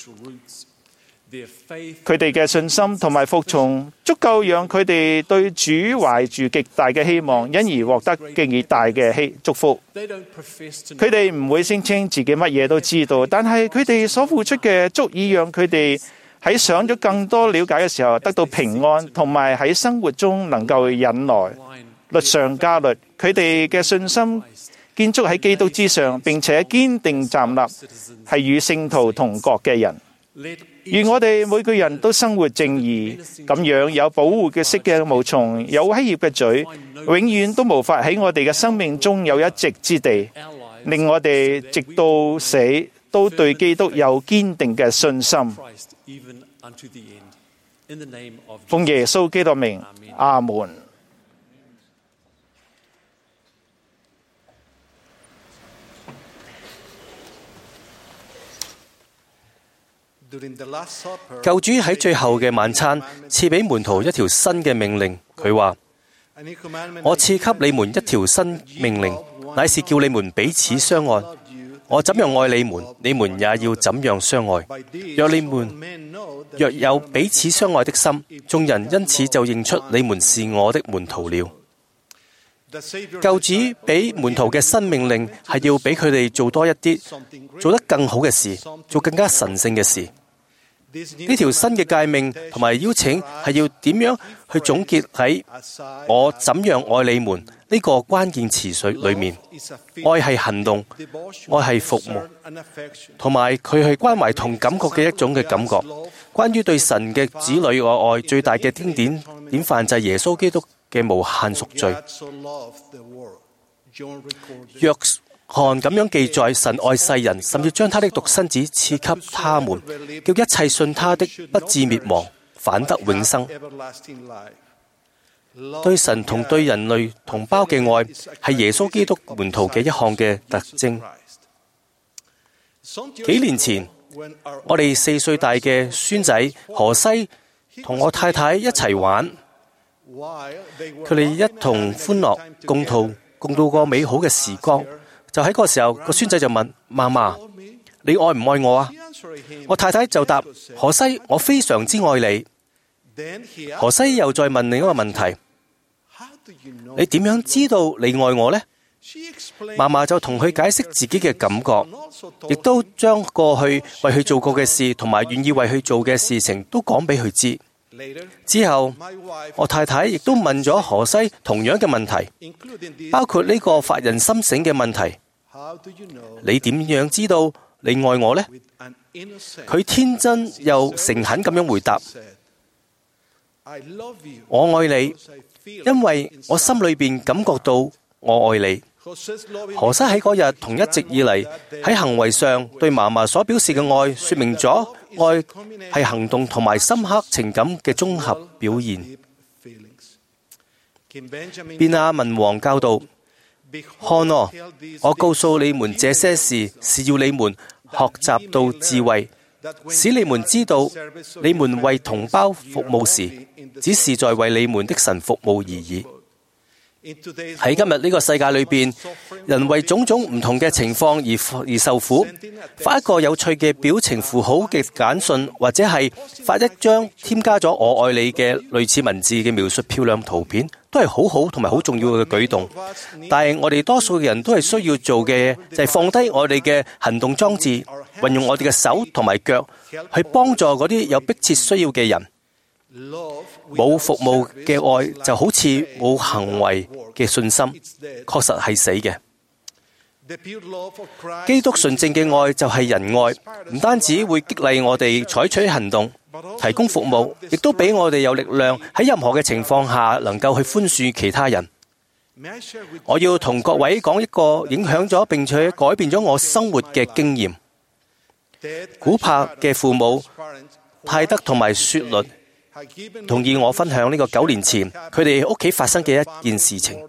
佢哋嘅信心同埋服從足夠讓佢哋對主懷住極大嘅希望，因而獲得極大嘅祝福。佢哋唔會聲稱自己乜嘢都知道，但係佢哋所付出嘅足以讓佢哋喺想咗更多了解嘅時候得到平安，同埋喺生活中能夠忍耐，律上加律。佢哋嘅信心建築喺基督之上，並且堅定站立，係與聖徒同國嘅人。願我哋每個人都生活正義，咁樣有保護嘅色嘅毛蟲，有威脅嘅嘴，永遠都無法喺我哋嘅生命中有一席之地，令我哋直到死都對基督有堅定嘅信心。奉耶穌基督名，阿門。 救主喺最後嘅晚餐賜俾門徒一條新嘅命令，佢話：我賜給你們一條新命令，乃是叫你們彼此相愛。我怎樣愛你們，你們也要怎樣相愛。若你們若有彼此相愛的心，眾人因此就認出你們是我的門徒了。救主俾門徒嘅新命令係要俾佢哋做多一啲，做得更好嘅事，做更加神聖嘅事。呢條新嘅誡命同埋邀請係要點樣去總結喺我怎樣愛你們呢個關鍵詞緒裏面？愛係行動，愛係服務，同埋佢係關懷同感覺嘅一種嘅感覺。關於對神嘅子女嘅愛，最大嘅經典典範就係耶穌基督嘅無限贖罪。約翰咁樣記載神愛世人，甚至將他的獨生子賜給他們，叫一切信他的不至滅亡，反得永生。對神同對人類同胞嘅愛係耶穌基督門徒嘅一項嘅特徵。幾年前，我哋4歲大嘅孫仔何西同我太太一齊玩，佢哋一同歡樂共度過美好嘅時光。就喺嗰個時候，個孫仔就問媽媽：你愛唔愛我啊？我太太就答：何西，我非常之愛你。何西又再問另一個問題：你點樣知道你愛我呢？媽媽就同佢解釋自己嘅感覺，亦都將過去為佢做過嘅事同埋願意為佢做嘅事情都講俾佢知。之後，我太太亦都問咗何西同樣嘅問題，包括呢個發人心醒嘅問題：你點樣知道你愛我呢？佢天真又誠懇咁樣回答：我愛你，因為我心裏邊感覺到我愛你。何西喺嗰日同一直以嚟喺行為上對嫲嫲所表示嘅愛，說明咗愛係行動同埋深刻情感嘅綜合表現。便雅憫王教導：看哦，我告訴你們這些事，是要你們學習到智慧，使你們知道你們為同胞服務時，只是在為你們的神服務而已。喺今日呢個世界裏邊，人為種種唔同嘅情況而受苦。發一個有趣嘅表情符號嘅簡訊，或者係發一張添加咗我愛你嘅類似文字嘅描述漂亮圖片，都係好好同埋好重要嘅舉動。但係我哋多數嘅人都係需要做嘅就係放低我哋嘅行動裝置，運用我哋嘅手同埋腳去幫助嗰啲有迫切需要嘅人。冇服務嘅愛就好似冇行為嘅信心，確實係死嘅。基督純正嘅愛就係仁愛，唔單止會激勵我哋採取行動、提供服務，亦都俾我哋有力量喺任何嘅情況下能夠去寬恕其他人。我要同各位講一個影響咗並且改變咗我生活嘅經驗。古柏嘅父母泰德同埋雪律同意我分享呢個9年前佢哋屋企發生嘅一件事情。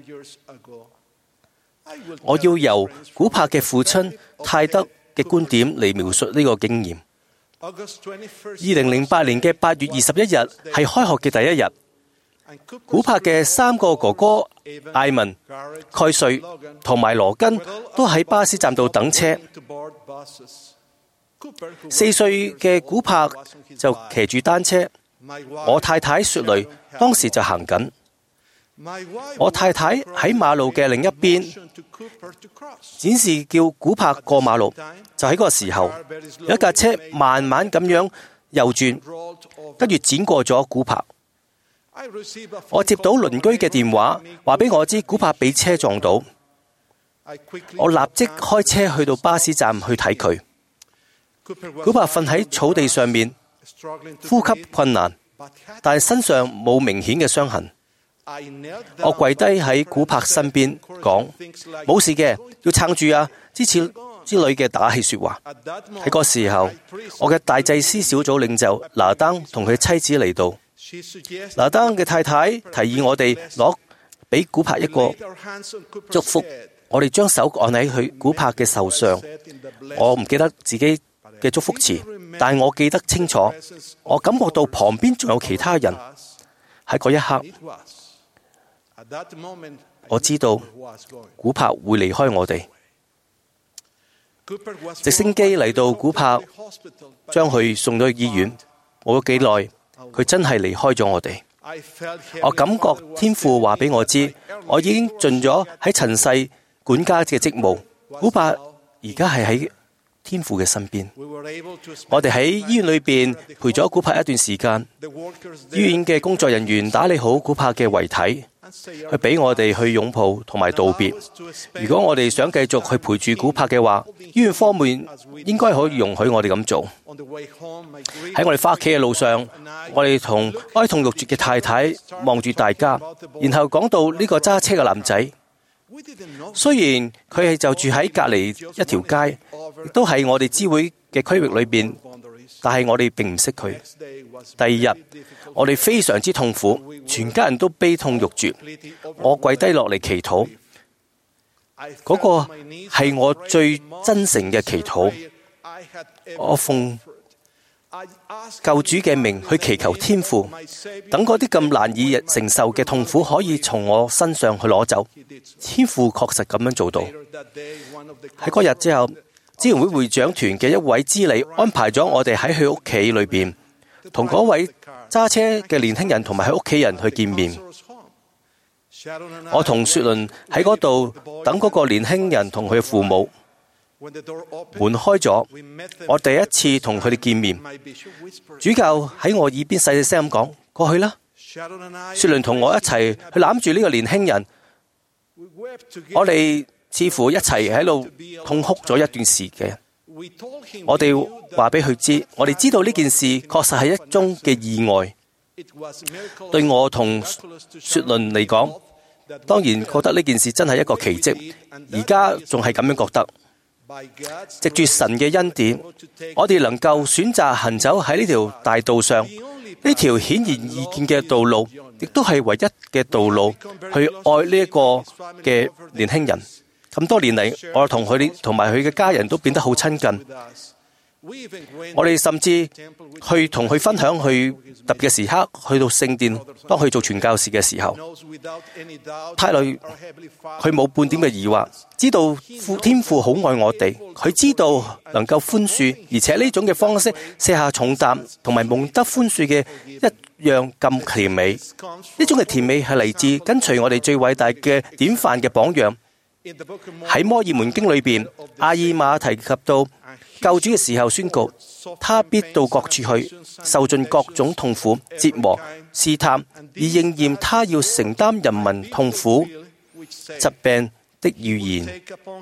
我要由古柏嘅父親泰德嘅觀點嚟描述呢個經驗。2008年嘅8月21日係開學嘅第一日。古柏嘅3個哥哥艾文、蓋瑞同埋羅根都喺巴士站度等車。4歲嘅古柏就騎住單車。我太太雪雷當時就行緊，我太太喺馬路嘅另一邊展示叫古柏過馬路。就喺嗰個時候，有一架車慢慢咁樣右轉，跟住剪過咗古柏。我接到鄰居嘅電話，話俾我知古柏俾車撞到。我立即開車去到巴士站去睇佢。古柏瞓喺草地上面，呼吸困難，但身上冇明顯嘅傷痕。我跪低喺古柏身邊講：冇事嘅，要撐住啊！之類嘅打氣說話。喺嗰時候，我嘅大祭司小組領袖拿登同佢妻子嚟到。拿登嘅太太提議我哋攞俾古柏一個祝福。我哋將手按喺佢古柏嘅手上。我唔記得自己嘅祝福詞，但係我記得清楚，我感覺到旁邊仲有其他人。喺嗰一刻，我知道古柏會離開我哋。直升機嚟到古柏，將佢送到去醫院。冇咗幾耐，佢真係離開咗我哋。我感覺天父話俾我知，我已經盡咗喺塵世管家嘅職務。古柏而家係喺天父嘅身邊。我哋喺醫院裏邊陪咗古柏一段時間。醫院嘅工作人員打理好古柏嘅遺體，去俾我哋去擁抱同埋道別。如果我哋想繼續去陪住古柏嘅話，醫院方面應該可以容許我哋咁做。喺我哋返屋企嘅路上，我哋同哀痛欲絕嘅太太望住大家，然後講到呢個揸車嘅男仔。 雖然佢係就住喺隔離一條街，亦都係我哋支會嘅區域裏邊，但係我哋並唔識佢。第二日，我哋非常之痛苦，全家人都悲痛欲絕。我跪低落嚟祈禱，嗰個係我最真誠嘅祈禱。我奉救主嘅名去祈求天父，等嗰啲咁難以承受嘅痛苦可以從我身上去攞走。天父確實咁樣做到。喺嗰日之後，支援會會長團嘅一位支理安排咗我哋喺佢屋企裏邊，同嗰位揸車嘅年輕人同埋佢屋企人去見面。我同雪倫喺嗰度等嗰個年輕人同佢嘅父母。門開咗，我第一次同佢哋見面。主教喺我耳邊細細聲咁講：過去啦。雪倫同我一齊去攬住呢個年輕人，我哋似乎一齊喺度痛哭咗一段時間。我哋話俾佢知，我哋知道呢件事確實係一宗嘅意外。對我同雪倫嚟講，當然覺得呢件事真係一個奇蹟，而家仲係咁樣覺得。藉住神嘅恩典，我哋能夠選擇行走喺呢條大道上，呢條顯而易見嘅道路，亦都係唯一嘅道路去愛呢一個嘅年輕人。咁多年嚟，我同佢哋同埋佢嘅家人都變得好親近。我哋甚至去同佢分享去特別嘅時刻，去到聖殿，當佢做傳教士嘅時候，泰勒佢冇半點嘅疑惑，知道天父好愛我哋，佢知道能夠寬恕，而且呢種嘅方式卸下重擔，同埋蒙得寬恕嘅一樣咁甜美。呢種嘅甜美係嚟自跟隨我哋最偉大嘅典範嘅榜樣。喺摩爾門經裏邊，阿爾瑪提及到救主嘅時候宣告，他必到各處去，受盡各種痛苦、折磨、試探，以應驗他要承擔人民痛苦、疾病的預言。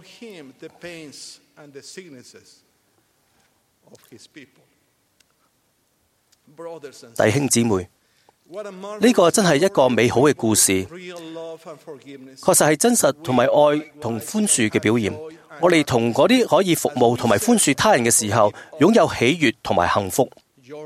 弟兄姊妹，呢個真係一個美好嘅故事，確實係真實同埋愛同寬恕嘅表現。我哋同嗰啲可以服務同埋寬恕他人嘅時候，擁有喜悅同埋幸福。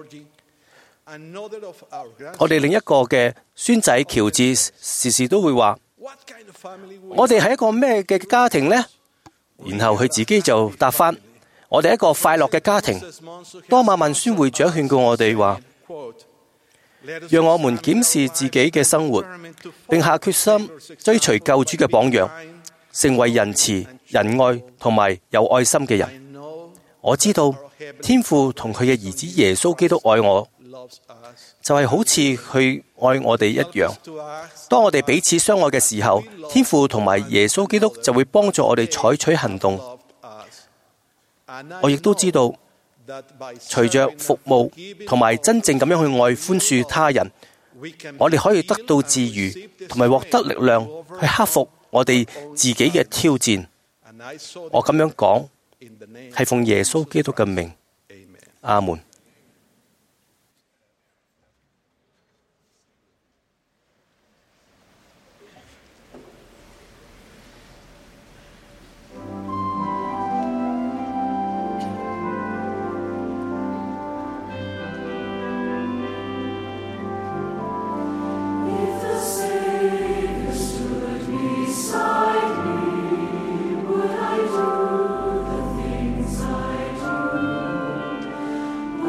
我哋另一個嘅孫仔喬治時時都會話：我哋係一個咩嘅家庭呢？然後佢自己就答返：我哋係一個快樂嘅家庭。多馬文宣會長勸告我哋話：讓我們檢視自己嘅生活，並下決心追隨救主嘅榜樣，成為仁慈、仁愛同埋有愛心嘅人。我知道天父同佢嘅兒子耶穌基督愛我，就係好似佢愛我哋一樣。當我哋彼此相愛嘅時候，天父同埋耶穌基督就會幫助我哋採取行動。我亦都知道，隨着服務同埋真正咁樣去愛寬恕他人，我哋可以得到治癒同埋獲得力量去克服我哋自己嘅挑戰。我咁樣講係奉耶穌基督嘅名，阿門。 Would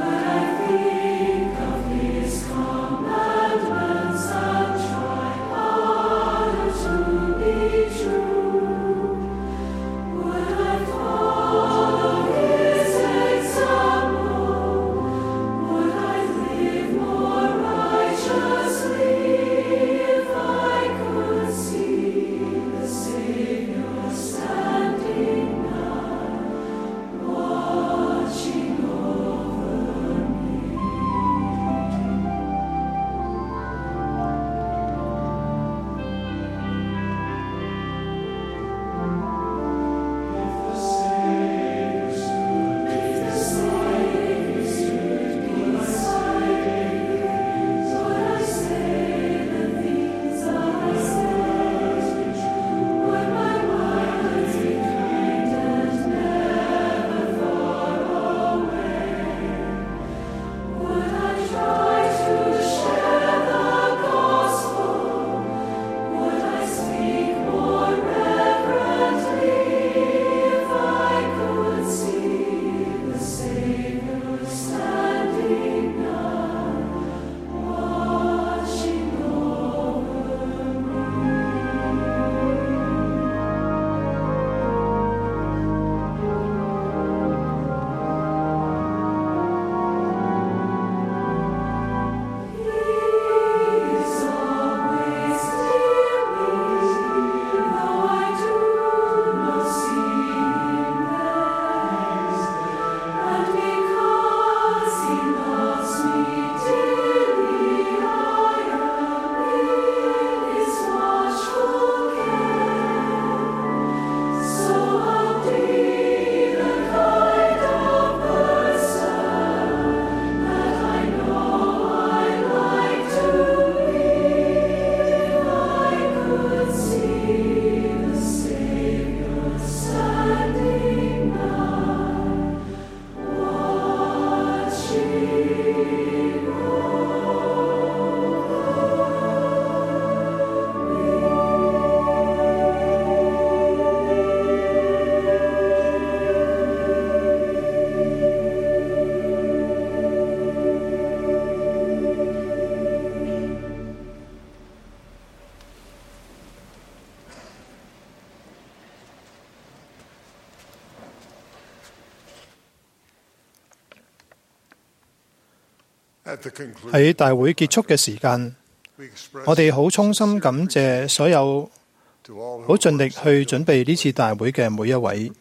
喺大會結束嘅時間，我哋好衷心感謝所有好盡力去準備呢次大會嘅每一位。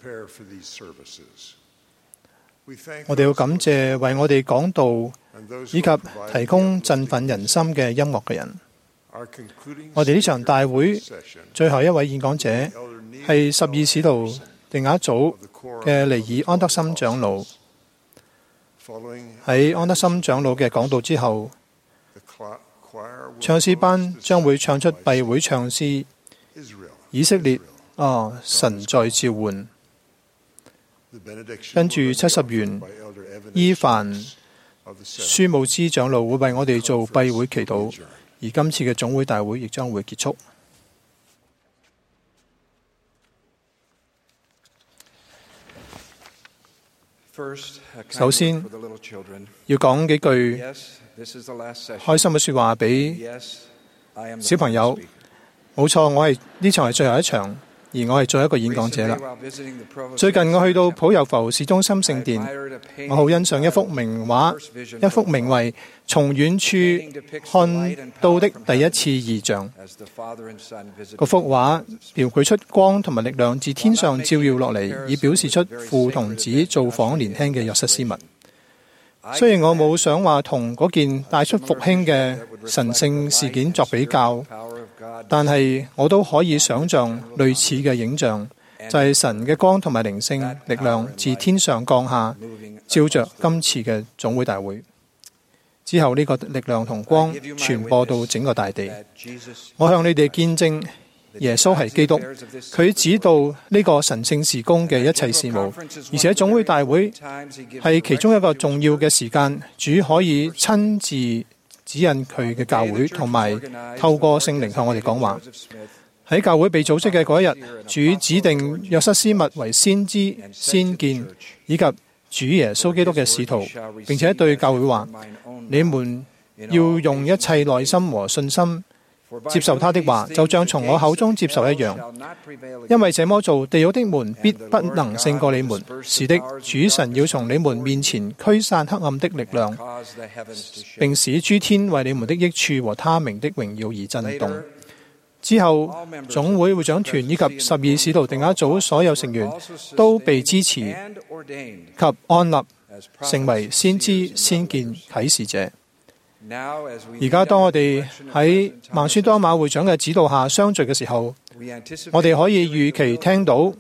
我哋要感謝為我哋講道以及提供振奮人心嘅音樂嘅人。我哋呢場大會最後一位演講者係12使徒定額組嘅尼爾安德森長老。喺安德森長老嘅講道之後，唱詩班將會唱出閉會唱詩以色列神在召喚。跟住70元伊凡舒姆茲長老會為我哋做閉會祈禱，而今次嘅總會大會亦將會結束。首先要講幾句開心嘅說話俾小朋友。冇錯，呢場係最後一場，而我係最後一個演講者啦。最近我去到普悠浮市中心聖殿，我好欣賞一幅名畫，一幅名為《從遠處看到的第一次異象》。嗰幅畫描繪出光同埋力量自天上照耀落嚟，以表示出父同子造訪年輕嘅約瑟斯密。雖然我冇想話同嗰件帶出復興嘅神聖事件作比較，但係我都可以想像類似嘅影像，就係神嘅光同埋靈性力量自天上降下，照着今次嘅總會大會。之後呢個力量同光傳播到整個大地。我向你哋見證耶穌係基督，佢指導呢個神聖事工嘅一切事務，而且總會大會係其中一個重要嘅時間，主可以親自指引佢嘅教會，同埋透過聖靈向我哋講話。喺教會被組織嘅嗰一日，主指定約瑟斯密為先知、先見以及主耶穌基督嘅使徒，並且對教會話：你們要用一切耐心和信心接受他的話，就像從我口中接受一樣。因為這麼做，地獄的門必不能勝過你們。是的，主神要從你們面前驅散黑暗的力量，並使諸天為你們的益處和他名的榮耀而震動。之後，總會會長團以及12使徒定額組所有成員都被支持及安立成為先知、先見、啟示者。而家當我哋喺孟孫多瑪會長嘅指導下相聚嘅時候，我哋可以預期聽到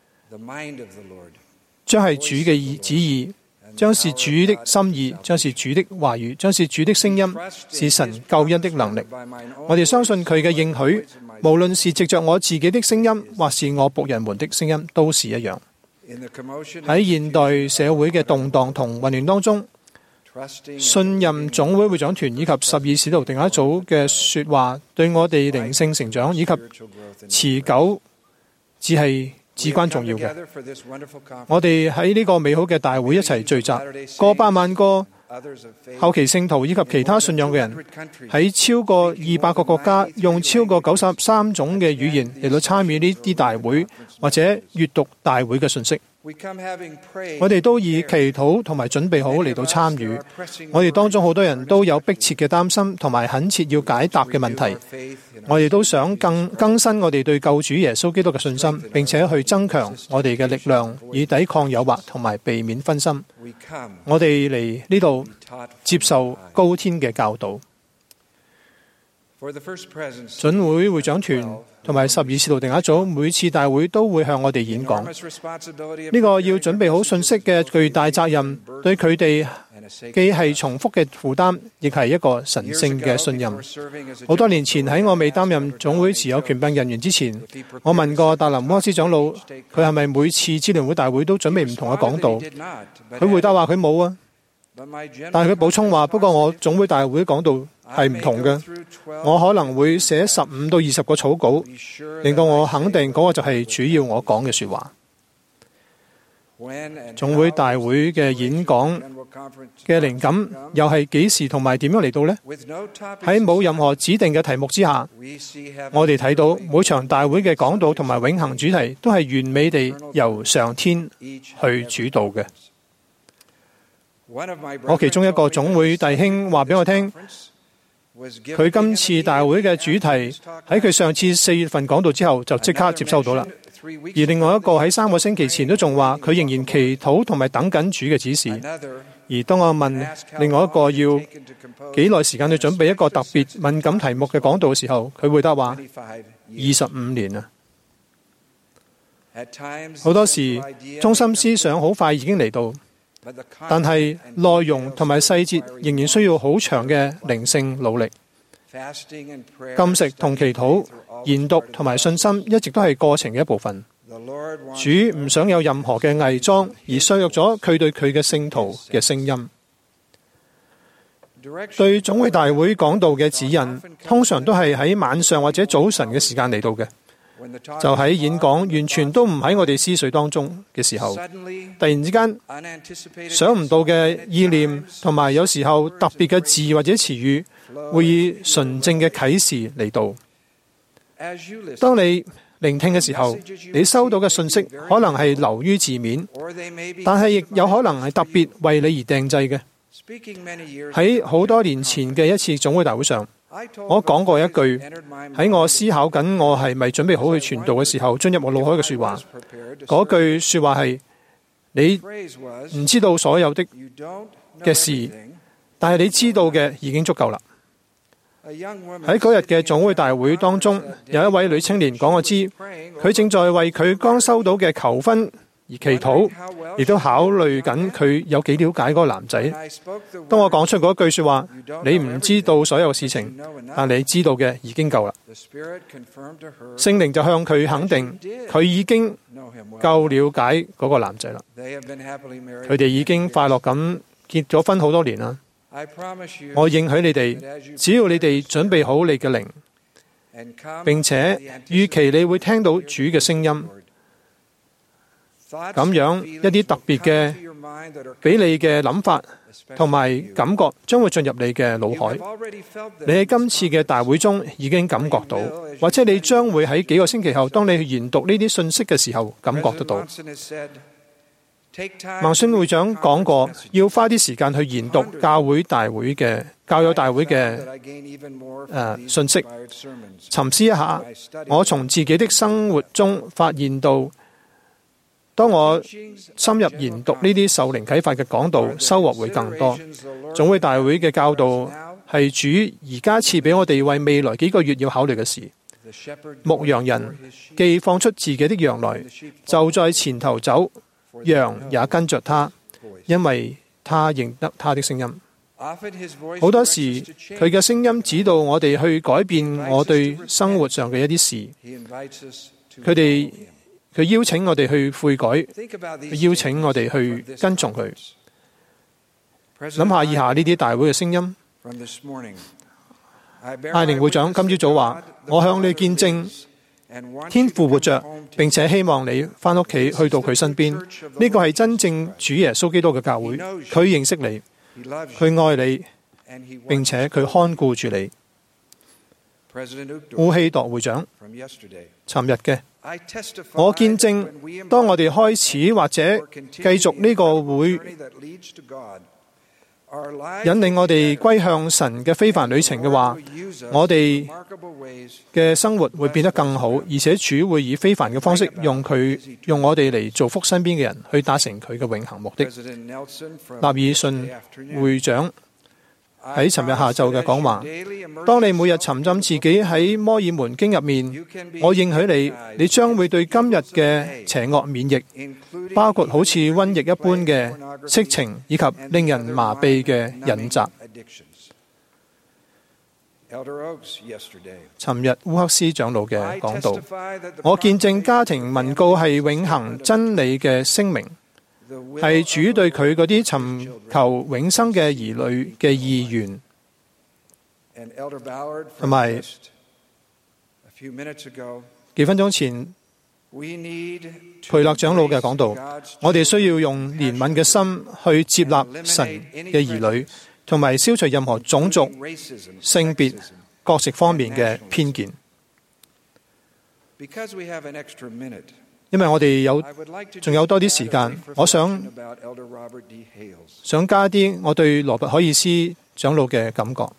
將係主嘅旨意，將是主的心意，將是主的話語，將是主的聲音，是神救恩的能力。我哋相信佢嘅應許，無論是藉着我自己的聲音，或是我僕人們的聲音，都是一樣。喺現代社會嘅動盪同混亂當中，信任總會會長團以及12使徒定額組嘅說話，對我哋靈性成長以及持久只係至關重要嘅。我哋喺呢個美好嘅大會一齊聚集，過百萬個後期聖徒以及其他信仰嘅人，喺超過200個國家，用超過93種嘅語言嚟到參與呢啲大會或者閱讀大會嘅信息。我哋都以祈禱同埋準備好嚟到參與。我哋當中好多人都有迫切嘅擔心同埋懇切要解答嘅問題。我哋都想更新我哋對救主耶穌基督嘅信心，並且去增強我哋嘅力量，以抵抗誘惑同埋避免分心。我哋嚟呢度接受高天嘅教導。準會會長團同埋12使徒定額組每次大會都會向我哋演講。呢個要準備好信息嘅巨大責任，對佢哋既係重複嘅負擔，亦係一個神聖嘅信任。好多年前喺我未擔任總會持有權柄人員之前，我問過達林摩斯長老，佢係咪每次支聯會大會都準備唔同嘅講道？佢回答話佢冇啊，但係佢補充話，不過我總會大會講道係唔同嘅，我可能會寫15到20個草稿，令到我肯定嗰個就係主要我講嘅說話。總會大會嘅演講嘅靈感又係幾時同埋點樣嚟到呢？喺冇任何指定嘅題目之下，我哋睇到每場大會嘅講道同埋永恆主題都係完美地由上天去主導嘅。 我其中一個總會弟兄話俾我聽，佢今次大會嘅主題喺佢上次4月份講道之後就即刻接收到啦。而另外一個喺3個星期前都仲話佢仍然祈禱同埋等緊主嘅指示。而當我問另外一個要幾耐時間去準備一個特別敏感題目嘅講道嘅時候，佢回答話25年啊。好多時中心思想好快已經嚟到，但係內容同埋細節仍然需要好長嘅靈性努力。禁食同祈禱、研讀同埋信心一直都係過程嘅一部分。主唔想有任何嘅偽裝，而削弱咗佢對佢嘅聖徒嘅聲音。對總會大會講道嘅指引，通常都係喺晚上或者早晨嘅時間嚟到嘅。就喺演講完全都唔喺我哋思緒當中嘅時候，突然之間想唔到嘅意念同埋有時候特別嘅字或者詞語，會以純正嘅啟示嚟到。當你聆聽嘅時候，你收到嘅信息可能係流於字面，但係亦有可能係特別為你而訂製嘅。喺好多年前嘅一次總會大會上，我講過一句喺我思考緊我係咪準備好去傳道嘅時候進入我腦海嘅說話。嗰句說話係：你唔知道所有的事，但係你知道嘅已經足夠啦。喺嗰日嘅總會大會當中，有一位女青年講我知，佢正在為佢剛收到嘅求婚而祈禱，亦都考慮緊佢有幾了解嗰個男仔。當我講出嗰句說話，你唔知道所有事情，但你知道嘅已經夠啦。聖靈就向佢肯定，佢已經夠了解嗰個男仔啦。佢哋已經快樂咁結咗婚好多年啦。我應許你哋，只要你哋準備好你嘅靈，並且預期你會聽到主嘅聲音，咁樣一啲特別嘅俾你嘅諗法同埋感覺將會進入你嘅腦海。你喺今次嘅大會中已經感覺到，或者你將會喺幾個星期後，當你去研讀呢啲信息嘅時候感覺得到。孟孫會長講過，要花啲時間去研讀教友大會嘅信息，沉思一下。我從自己的生活中發現到，當我深入研讀呢啲受靈啟發嘅講道，收穫會更多。總會大會嘅教導係主而家賜俾我哋為未來幾個月要考慮嘅事。牧羊人既放出自己的羊來，就在前頭走，羊也跟着他，因為他認得他的聲音。好多時佢嘅聲音指導我哋去改變我對生活上嘅一啲事。佢邀請我哋去悔改，佢邀請我哋去跟從佢。諗下以下呢啲大會嘅聲音。艾寧會長今朝早話：我向你見證，天父活着，並且希望你返屋企去到佢身邊。呢個係真正主耶穌基督嘅教會，佢認識你，佢愛你，並且佢看顧住你。烏希鐸會長尋日嘅，我見證，當我哋開始或者繼續呢個會引領我哋歸向神嘅非凡旅程嘅話，我哋嘅生活會變得更好，而且主會以非凡嘅方式用我哋嚟造福身邊嘅人，去達成佢嘅永恆目的。納爾遜會長喺尋日下晝嘅講話，當你每日沉浸自己喺摩爾門經入面，我應許你將會對今日嘅邪惡免疫，包括好似瘟疫一般嘅色情以及令人麻痹嘅癮習。尋日烏克斯長老嘅講道，我見證家庭文告係永恆真理嘅聲明，係主對佢嗰啲尋求永生嘅兒女嘅意願，同埋幾分鐘前培勒長老嘅講道，我哋需要用憐憫嘅心去接納神嘅兒女，同埋消除任何種族、性別、國籍方面嘅偏見。 因為我哋仲有多啲時間，我想加啲我對羅拔海爾斯長老嘅感覺。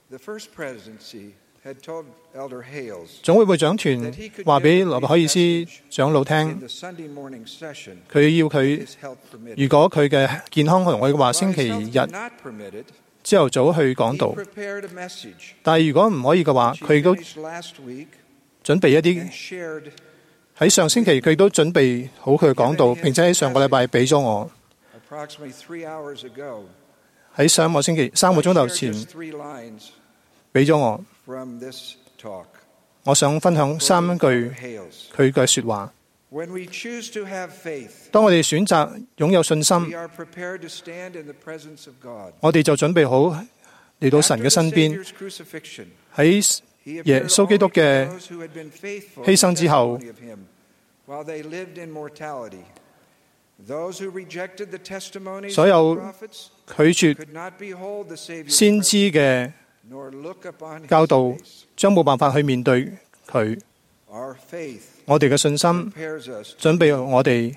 總會會長團話俾羅拔海爾斯長老聽，佢要佢如果佢嘅健康同佢嘅話，星期日朝頭早去講道。但係如果唔可以嘅話，佢亦都準備一啲。喺上星期佢亦都準備好佢嘅講道，並且喺上個禮拜俾咗我。喺3個鐘頭前俾咗我。我想分享3句佢嘅說話。當我哋選擇擁有信心，我哋就準備好嚟到神嘅身邊。喺耶穌基督嘅犧牲之後，所有拒絕先知嘅教導將冇辦法去面對佢。我哋嘅信心準備我哋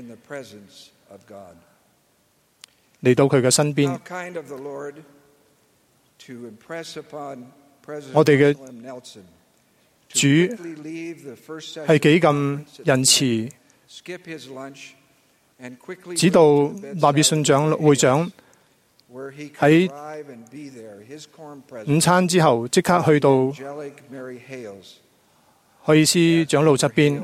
嚟到佢嘅身邊。我哋嘅主係幾咁仁慈，直到納爾遜會長喺午餐之後即刻去到海爾斯長老側邊，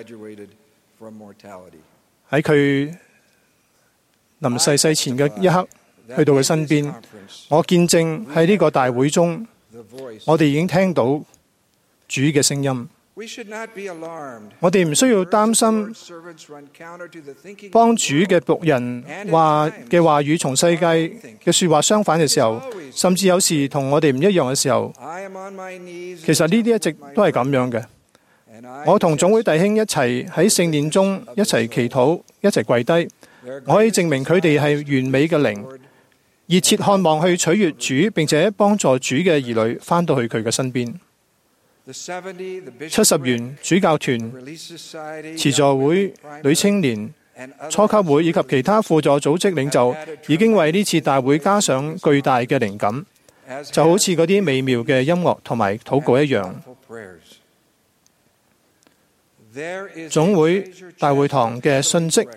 喺佢臨逝前嘅一刻去到佢身邊。我見證喺呢個大會中，我哋已經聽到主嘅聲音。我哋唔需要擔心幫主嘅僕人話語同世界嘅說話相反嘅時候，甚至有時同我哋唔一樣嘅時候，其實呢啲一直都係咁樣嘅。我同總會弟兄一齊喺聖殿中一齊祈禱，一齊跪低，我可以證明佢哋係完美嘅靈，熱切渴望去取悅主，並且幫助主嘅兒女返到去佢嘅身邊。70元主教團、慈助會、女青年、初級會以及其他輔助組織領袖已經為呢次大會加上巨大嘅靈感，就好似嗰啲美妙嘅音樂同埋禱告一樣。總會大會堂嘅信息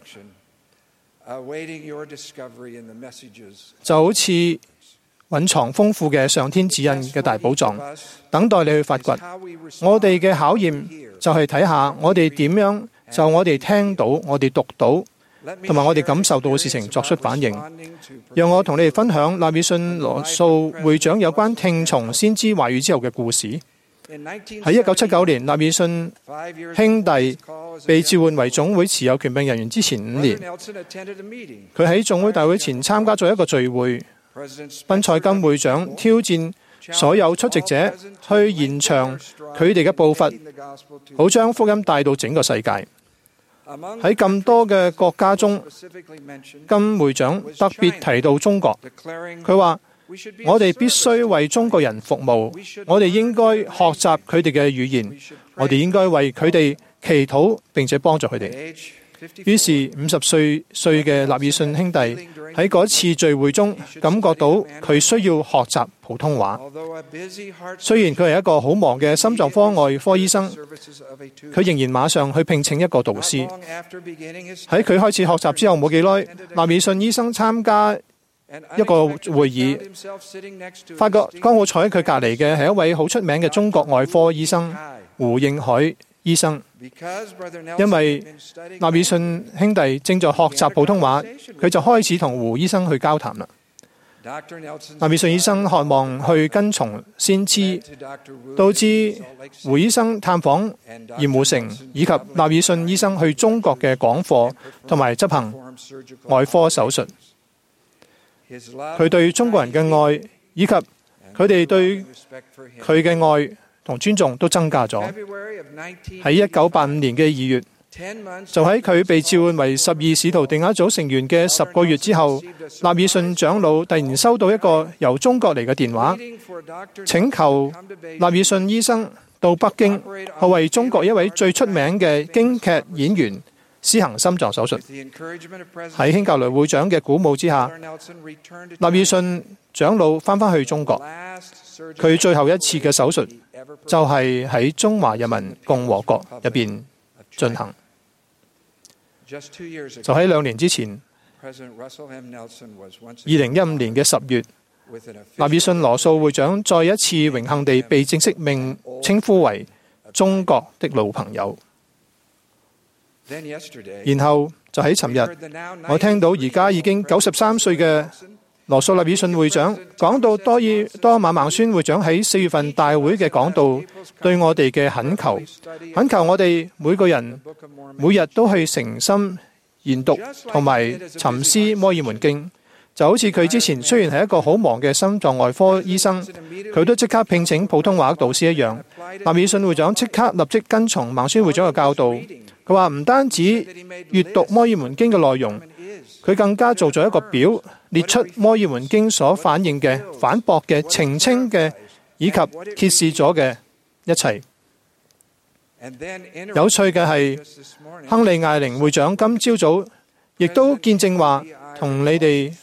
就好似蘊藏豐富嘅上天指引嘅大寶藏，等待你去發掘。我哋嘅考驗就係睇下我哋點樣就我哋聽到、我哋讀到同埋我哋感受到嘅事情作出反應。讓我同你哋分享納爾遜羅素會長有關聽從先知話語之後嘅故事。喺1979年，納爾遜兄弟被召喚為總會持有權柄人員之前5年，佢喺總會大會前參加咗一個聚會。賓塞金會長挑戰所有出席者去延長佢哋嘅步伐，好將福音帶到整個世界。喺咁多嘅國家中，金會長特別提到中國，佢話：我哋必須為中國人服務，我哋應該學習佢哋嘅語言，我哋應該為佢哋祈禱並且幫助佢哋。於是50歲嘅納爾遜兄弟喺嗰次聚會中感覺到佢需要學習普通話。雖然佢係一個好忙嘅心臟科外科醫生，佢仍然馬上去聘請一個導師。喺佢開始學習之後冇幾耐，納爾遜醫生參加一個會議，發覺剛好坐喺佢隔離嘅係一位好出名嘅中國外科醫生胡應凱醫生。因為納爾遜兄弟正在學習普通話，佢就開始同胡醫生去交談啦。納爾遜醫生渴望去跟從先知，導致胡醫生探訪鹽湖城，以及納爾遜醫生去中國嘅講課同埋執行外科手術。佢對中國人嘅愛，以及佢哋對佢嘅愛同尊重都增加咗。喺1985年嘅2月，就喺佢被召喚為12使徒定額組成員嘅10個月之後，納爾遜長老突然收到一個由中國嚟嘅電話，請求納爾遜醫生到北京去為中國一位最出名嘅京劇演員施行心臟手術。喺興格雷會長嘅鼓舞之下，納爾遜長老翻返去中國。佢最後一次嘅手術就係喺中華人民共和國入邊進行。就喺2年之前，2015年嘅10月，納爾遜羅素會長再一次榮幸地被正式稱呼為中國的老朋友。然後就喺尋日，我聽到而家已經93歲嘅羅素納爾遜會長講到多馬孟孫會長喺4月份大會嘅講道，對我哋嘅懇求我哋每個人每日都去誠心研讀同埋沉思《摩爾門經》。就好似佢之前雖然係一個好忙嘅心臟外科醫生，佢都即刻聘請普通話導師一樣。納爾遜會長即刻立即跟從孟孫會長嘅教導。佢話唔單止閱讀《摩爾門經》嘅內容，佢更加做咗一個表，列出《摩爾門經》所反映嘅、反駁嘅、澄清嘅以及揭示咗嘅一切。有趣嘅係，亨利艾靈會長今朝早亦都見證話，同你哋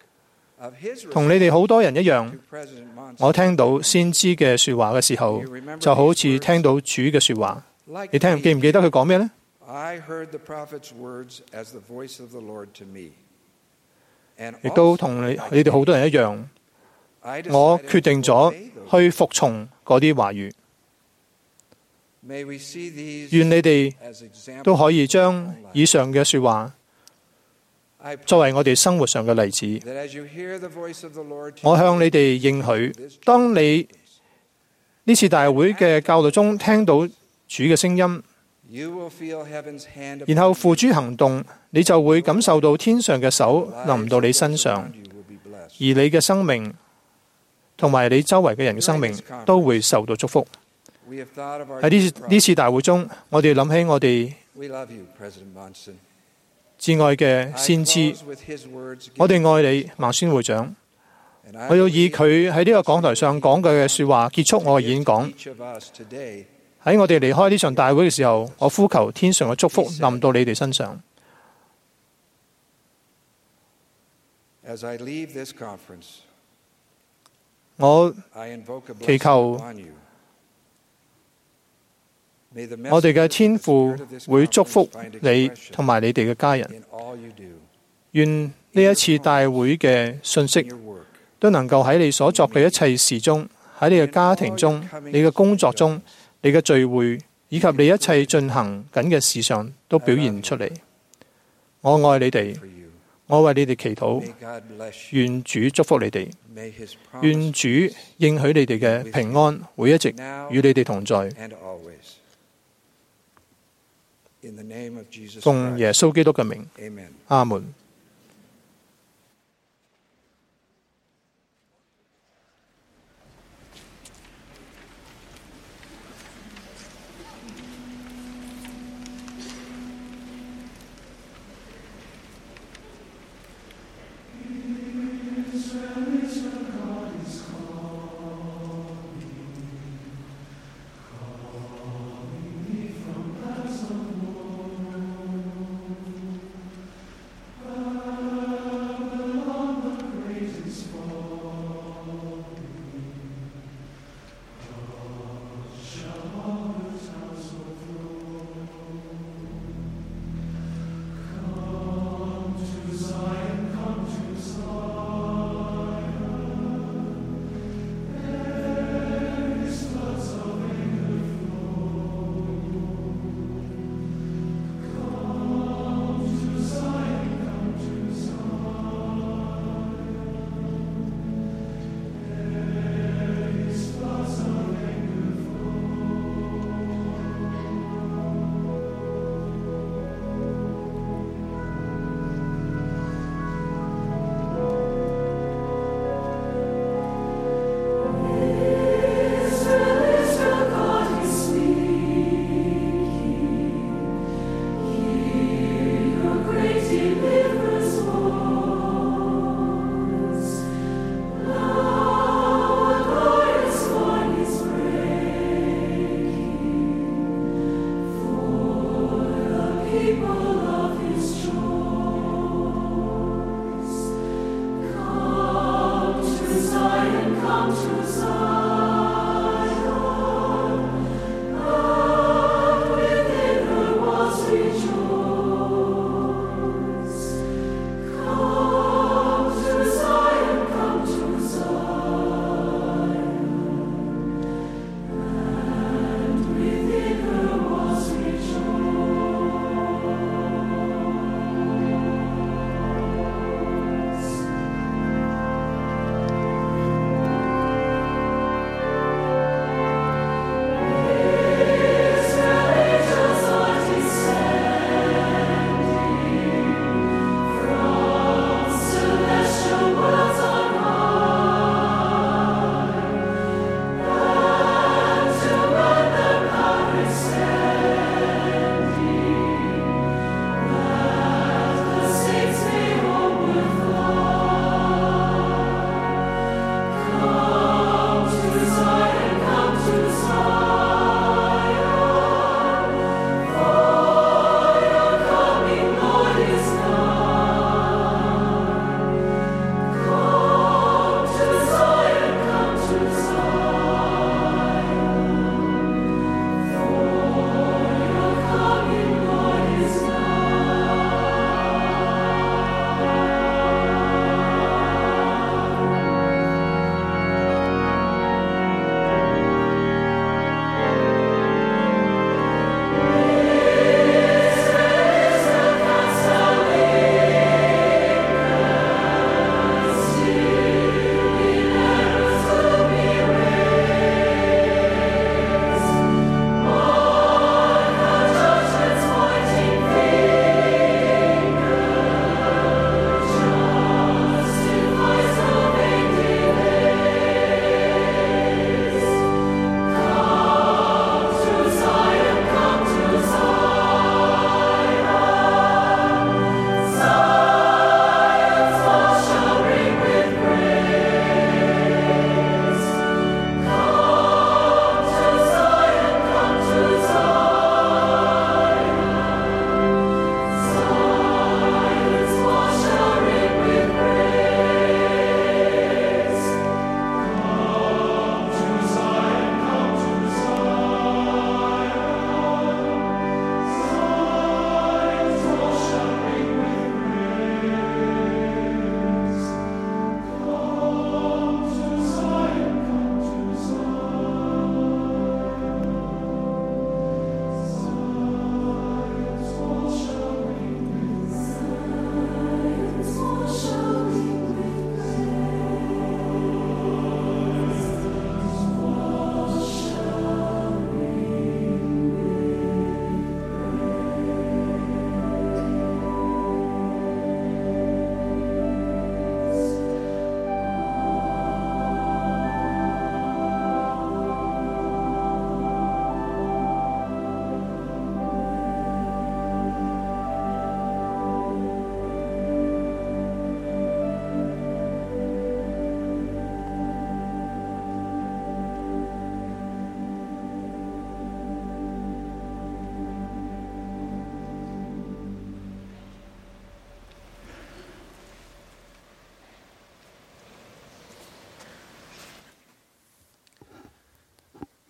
好多人一樣，我聽到先知嘅說話嘅時候，就好似聽到主嘅說話。你記唔記得佢講咩呢？亦都同你哋好多人一樣，我決定咗去服從嗰啲話語。願你哋都可以將以上嘅說話作為我哋生活上嘅例子。我向你哋應許，當你呢次大會嘅教導中聽到主嘅聲音，然後付諸行動，你就會感受到天上嘅手臨到你身上，而你嘅生命同埋你周圍嘅人嘅生命都會受到祝福。喺呢次大會中，我哋諗起我哋至愛嘅先知，我哋愛你，孟孫會長。我要以佢喺呢個講台上講嘅說話結束我嘅演講。喺我哋離開呢場大會嘅時候，我呼求天上嘅祝福臨到你哋身上。我祈求我哋嘅天父會祝福你同埋你哋嘅家人。願呢一次大會嘅信息都能夠喺你所作嘅一切事中，喺你嘅家庭中、你嘅工作中、你嘅聚會以及你一切進行緊嘅事上都表現出嚟。我愛你哋，我為你哋祈禱，願主祝福你哋，願主應許你哋嘅平安會一直與你哋同在。奉耶穌基督嘅名，阿門。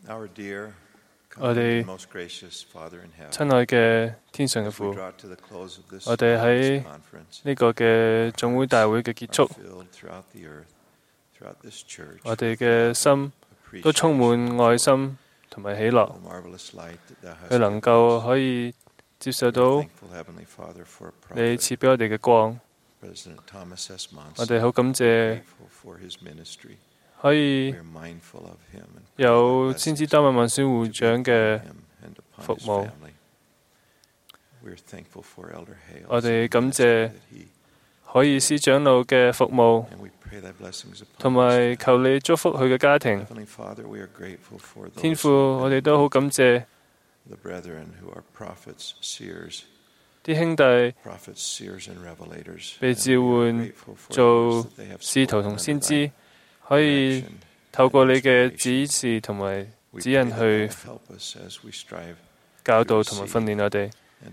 我哋親愛嘅天上嘅父，我哋喺呢個嘅總會大會嘅結束，我哋嘅心都充滿愛心同埋喜樂，佢能夠可以接受到你賜俾我哋嘅光。我哋好感謝可以有先知丹麥文宣會長嘅服務，我哋感謝可以司長老嘅服務，同埋求你祝福佢嘅家庭。天父，我哋都好感謝啲兄弟被召喚做使徒同先知，可以透過你嘅指示同埋指引去教導同埋訓練我哋。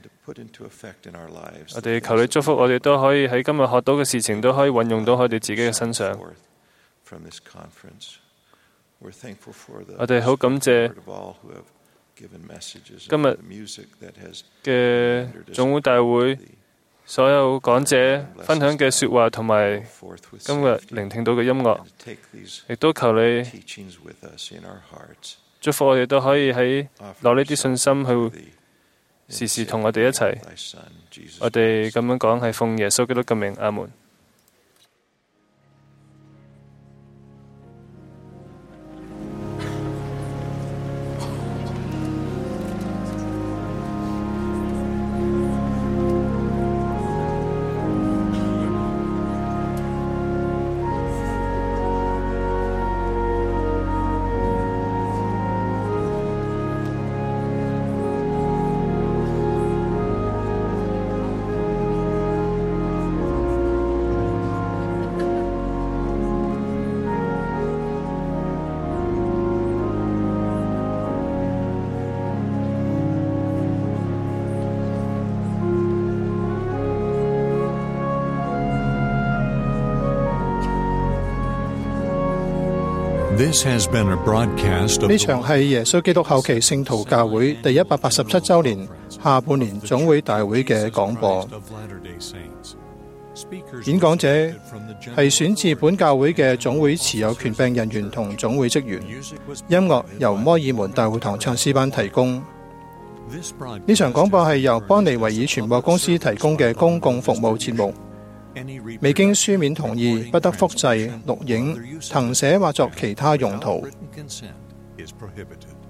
我哋求你祝福我哋，都可以喺今日學到嘅事情都可以運用到我哋自己嘅身上。我哋好感謝今日嘅總會大會所有講者分享嘅說話，同埋今日聆聽到嘅音樂，亦都求你祝福我哋都可以攞呢啲信心去時時同我哋一齊。我哋咁樣講係奉耶穌基督嘅名，阿門。 呢場係耶穌基督後期聖徒教會第187週年下半年總會大會嘅廣播。演講者係選自本教會嘅總會持有權柄人員同總會職員。音樂由摩爾門大會堂唱詩班提供。呢場廣播係由邦尼維爾傳播公司提供嘅公共服務節目。未經書面同意，不得複製、錄影、謄寫或作其他用途。